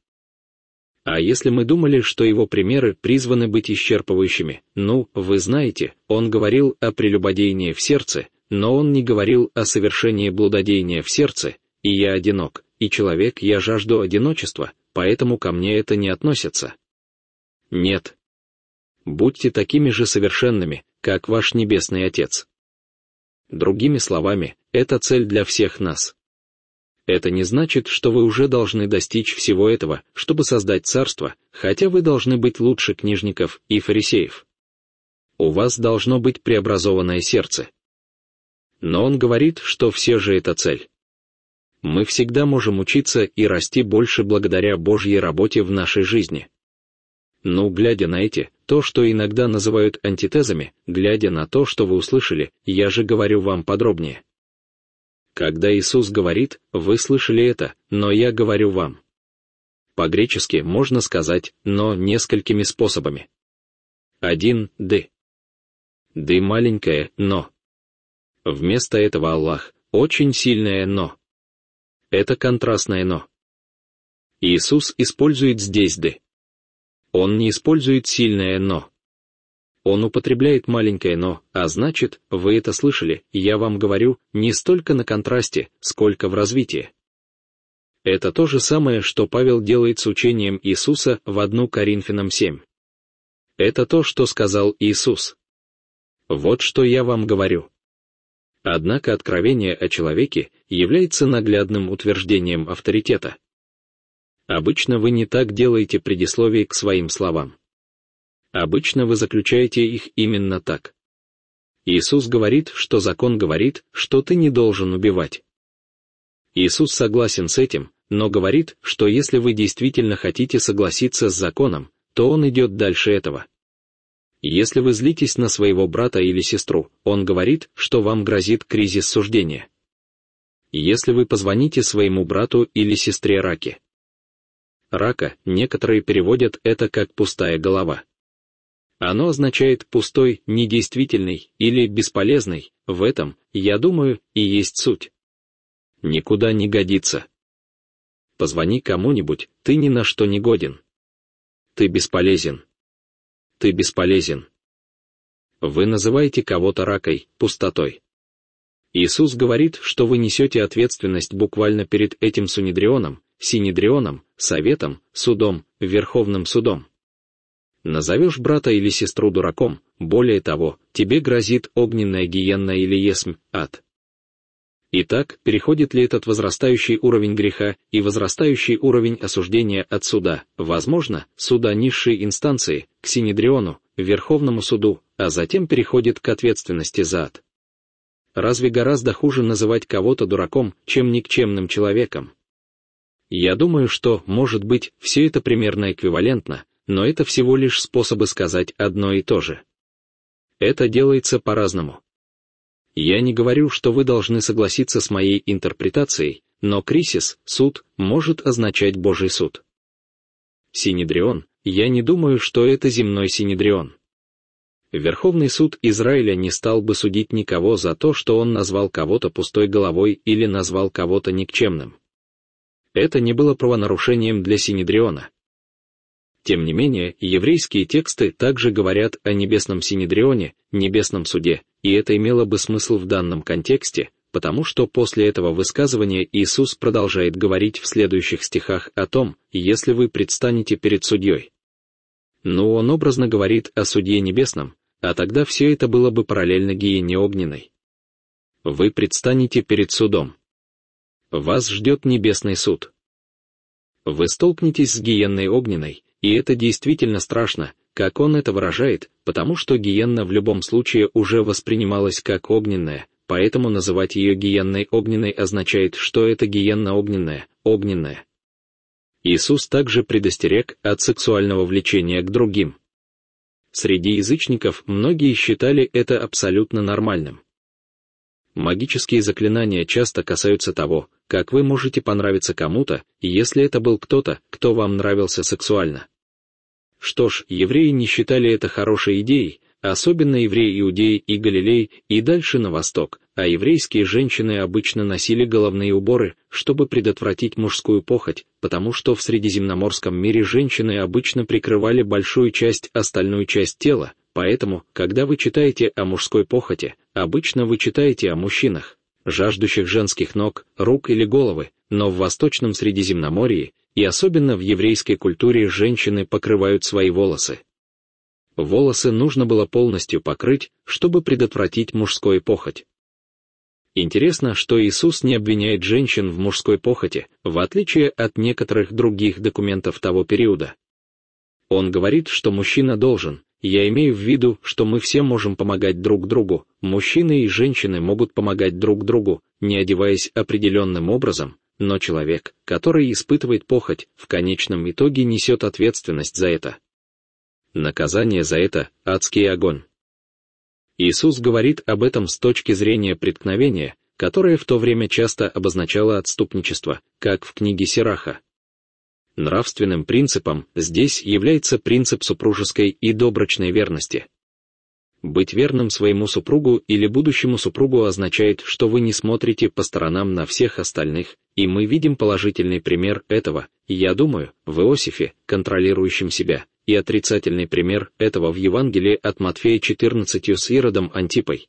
А если мы думали, что его примеры призваны быть исчерпывающими, вы знаете, он говорил о прелюбодеянии в сердце, но он не говорил о совершении блудодеяния в сердце, и я одинок, и человек, я жажду одиночества, поэтому ко мне это не относится. Нет. Будьте такими же совершенными, как ваш Небесный Отец. Другими словами, это цель для всех нас. Это не значит, что вы уже должны достичь всего этого, чтобы создать царство, хотя вы должны быть лучше книжников и фарисеев. У вас должно быть преобразованное сердце. Но он говорит, что все же это цель. Мы всегда можем учиться и расти больше благодаря Божьей работе в нашей жизни. Глядя на то, что иногда называют антитезами, глядя на то, что вы услышали, я же говорю вам подробнее. Когда Иисус говорит: «Вы слышали это, но я говорю вам». По-гречески можно сказать «но» несколькими способами. 1. «ды». «Ды» маленькое «но». Вместо этого Аллах — очень сильное «но». Это контрастное «но». Иисус использует здесь «ды». Он не использует сильное «но». Он употребляет маленькое «но», а значит, вы это слышали, я вам говорю, не столько на контрасте, сколько в развитии. Это то же самое, что Павел делает с учением Иисуса в 1 Коринфянам 7. Это то, что сказал Иисус. Вот что я вам говорю. Однако откровение о человеке является наглядным утверждением авторитета. Обычно вы не так делаете предисловие к своим словам. Обычно вы заключаете их именно так. Иисус говорит, что закон говорит, что ты не должен убивать. Иисус согласен с этим, но говорит, что если вы действительно хотите согласиться с законом, то он идет дальше этого. Если вы злитесь на своего брата или сестру, он говорит, что вам грозит кризис суждения. Если вы позвоните своему брату или сестре раки. Рака, некоторые переводят это как «пустая голова». Оно означает «пустой», «недействительный» или «бесполезный», в этом, я думаю, и есть суть. Никуда не годится. Позвони кому-нибудь, ты ни на что не годен. Ты бесполезен. Ты бесполезен. Вы называете кого-то ракой, пустотой. Иисус говорит, что вы несете ответственность буквально перед этим Синедрионом, Советом, Судом, Верховным Судом. Назовешь брата или сестру дураком, более того, тебе грозит огненная гиенна или есмь, ад. Итак, переходит ли этот возрастающий уровень греха и возрастающий уровень осуждения от суда, возможно, суда низшей инстанции, к Синедриону, Верховному суду, а затем переходит к ответственности за ад? Разве гораздо хуже называть кого-то дураком, чем никчемным человеком? Я думаю, что, может быть, все это примерно эквивалентно, но это всего лишь способы сказать одно и то же. Это делается по-разному. Я не говорю, что вы должны согласиться с моей интерпретацией, но кризис, суд, может означать Божий суд. Синедрион, я не думаю, что это земной Синедрион. Верховный суд Израиля не стал бы судить никого за то, что он назвал кого-то пустой головой или назвал кого-то никчемным. Это не было правонарушением для Синедриона. Тем не менее, еврейские тексты также говорят о небесном Синедрионе, небесном суде, и это имело бы смысл в данном контексте, потому что после этого высказывания Иисус продолжает говорить в следующих стихах о том, если вы предстанете перед судьей. Он образно говорит о судье небесном, а тогда все это было бы параллельно гиене огненной. Вы предстанете перед судом. Вас ждет небесный суд. Вы столкнетесь с гиенной огненной, и это действительно страшно, как он это выражает, потому что гиенна в любом случае уже воспринималась как огненная, поэтому называть ее гиенной огненной означает, что это гиенна огненная, огненная. Иисус также предостерег от сексуального влечения к другим. Среди язычников многие считали это абсолютно нормальным. Магические заклинания часто касаются того, как вы можете понравиться кому-то, если это был кто-то, кто вам нравился сексуально. Что ж, евреи не считали это хорошей идеей, особенно евреи Иудеи и Галилей, и дальше на восток, а еврейские женщины обычно носили головные уборы, чтобы предотвратить мужскую похоть, потому что в средиземноморском мире женщины обычно прикрывали большую часть, остальную часть тела, поэтому, когда вы читаете о мужской похоти, обычно вы читаете о мужчинах, жаждущих женских ног, рук или головы, но в Восточном Средиземноморье, и особенно в еврейской культуре, женщины покрывают свои волосы. Волосы нужно было полностью покрыть, чтобы предотвратить мужскую похоть. Интересно, что Иисус не обвиняет женщин в мужской похоти, в отличие от некоторых других документов того периода. Он говорит, что мужчина должен, я имею в виду, что мы все можем помогать друг другу, мужчины и женщины могут помогать друг другу, не одеваясь определенным образом, но человек, который испытывает похоть, в конечном итоге несет ответственность за это. Наказание за это – адский огонь. Иисус говорит об этом с точки зрения преткновения, которое в то время часто обозначало отступничество, как в книге Сираха. Нравственным принципом здесь является принцип супружеской и добрачной верности. Быть верным своему супругу или будущему супругу означает, что вы не смотрите по сторонам на всех остальных, и мы видим положительный пример этого, я думаю, в Иосифе, контролирующем себя, и отрицательный пример этого в Евангелии от Матфея 14 с Иродом Антипой.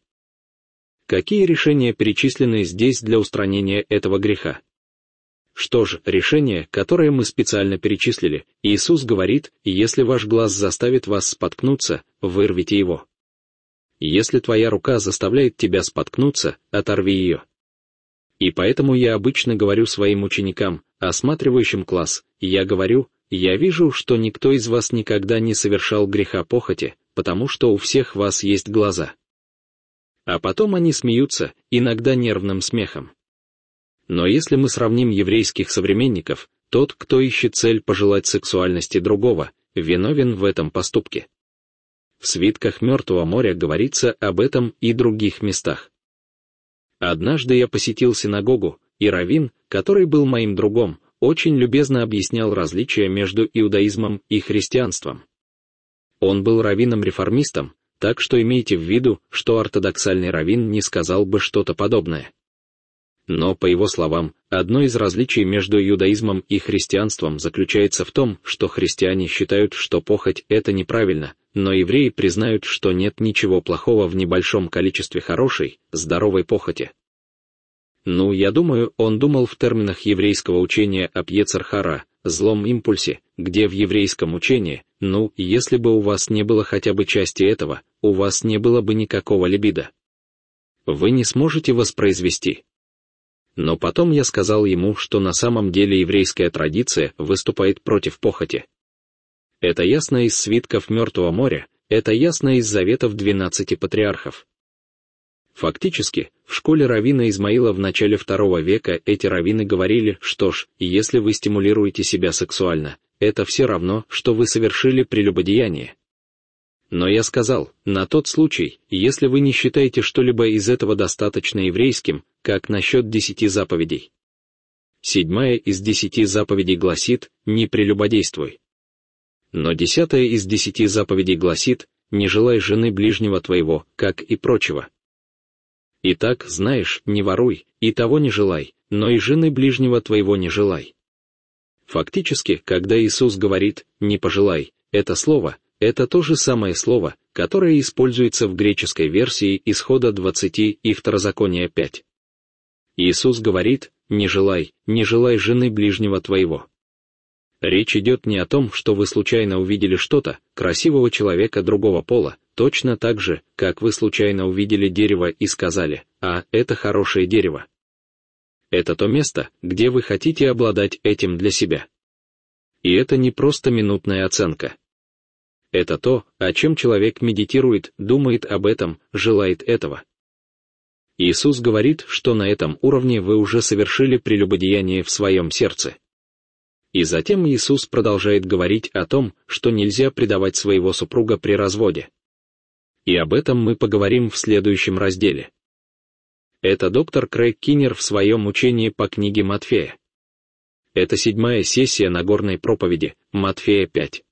Какие решения перечислены здесь для устранения этого греха? Что ж, решение, которое мы специально перечислили, Иисус говорит, если ваш глаз заставит вас споткнуться, вырвите его. Если твоя рука заставляет тебя споткнуться, оторви ее. И поэтому я обычно говорю своим ученикам, осматривающим класс, я говорю, я вижу, что никто из вас никогда не совершал греха похоти, потому что у всех вас есть глаза. А потом они смеются, иногда нервным смехом. Но если мы сравним еврейских современников, тот, кто ищет цель пожелать сексуальности другого, виновен в этом поступке. В свитках Мертвого моря говорится об этом и других местах. Однажды я посетил синагогу, и раввин, который был моим другом, очень любезно объяснял различия между иудаизмом и христианством. Он был раввином-реформистом, так что имейте в виду, что ортодоксальный раввин не сказал бы что-то подобное. Но, по его словам, одно из различий между иудаизмом и христианством заключается в том, что христиане считают, что похоть – это неправильно, но евреи признают, что нет ничего плохого в небольшом количестве хорошей, здоровой похоти. Я думаю, он думал в терминах еврейского учения об Йецер-хара, злом импульсе, где в еврейском учении, если бы у вас не было хотя бы части этого, у вас не было бы никакого либидо. Вы не сможете воспроизвести. Но потом я сказал ему, что на самом деле еврейская традиция выступает против похоти. Это ясно из свитков Мертвого моря, это ясно из заветов 12 патриархов. Фактически, в школе раввина Измаила в начале II века эти раввины говорили, что ж, если вы стимулируете себя сексуально, это все равно, что вы совершили прелюбодеяние. Но я сказал, на тот случай, если вы не считаете что-либо из этого достаточно еврейским, как насчет 10 заповедей. 7 из 10 заповедей гласит «не прелюбодействуй». Но 10 из 10 заповедей гласит «не желай жены ближнего твоего, как и прочего». Итак, знаешь, не воруй, и того не желай, но и жены ближнего твоего не желай. Фактически, когда Иисус говорит «не пожелай», это слово, это то же самое слово, которое используется в греческой версии Исхода 20 и Второзакония 5. Иисус говорит не желай жены ближнего твоего». Речь идет не о том, что вы случайно увидели что-то, красивого человека другого пола, точно так же, как вы случайно увидели дерево и сказали, это хорошее дерево. Это то место, где вы хотите обладать этим для себя. И это не просто минутная оценка. Это то, о чем человек медитирует, думает об этом, желает этого. Иисус говорит, что на этом уровне вы уже совершили прелюбодеяние в своем сердце. И затем Иисус продолжает говорить о том, что нельзя предавать своего супруга при разводе. И об этом мы поговорим в следующем разделе. Это доктор Крейг Киннер в своем учении по книге Матфея. Это 7-я сессия Нагорной проповеди, Матфея 5.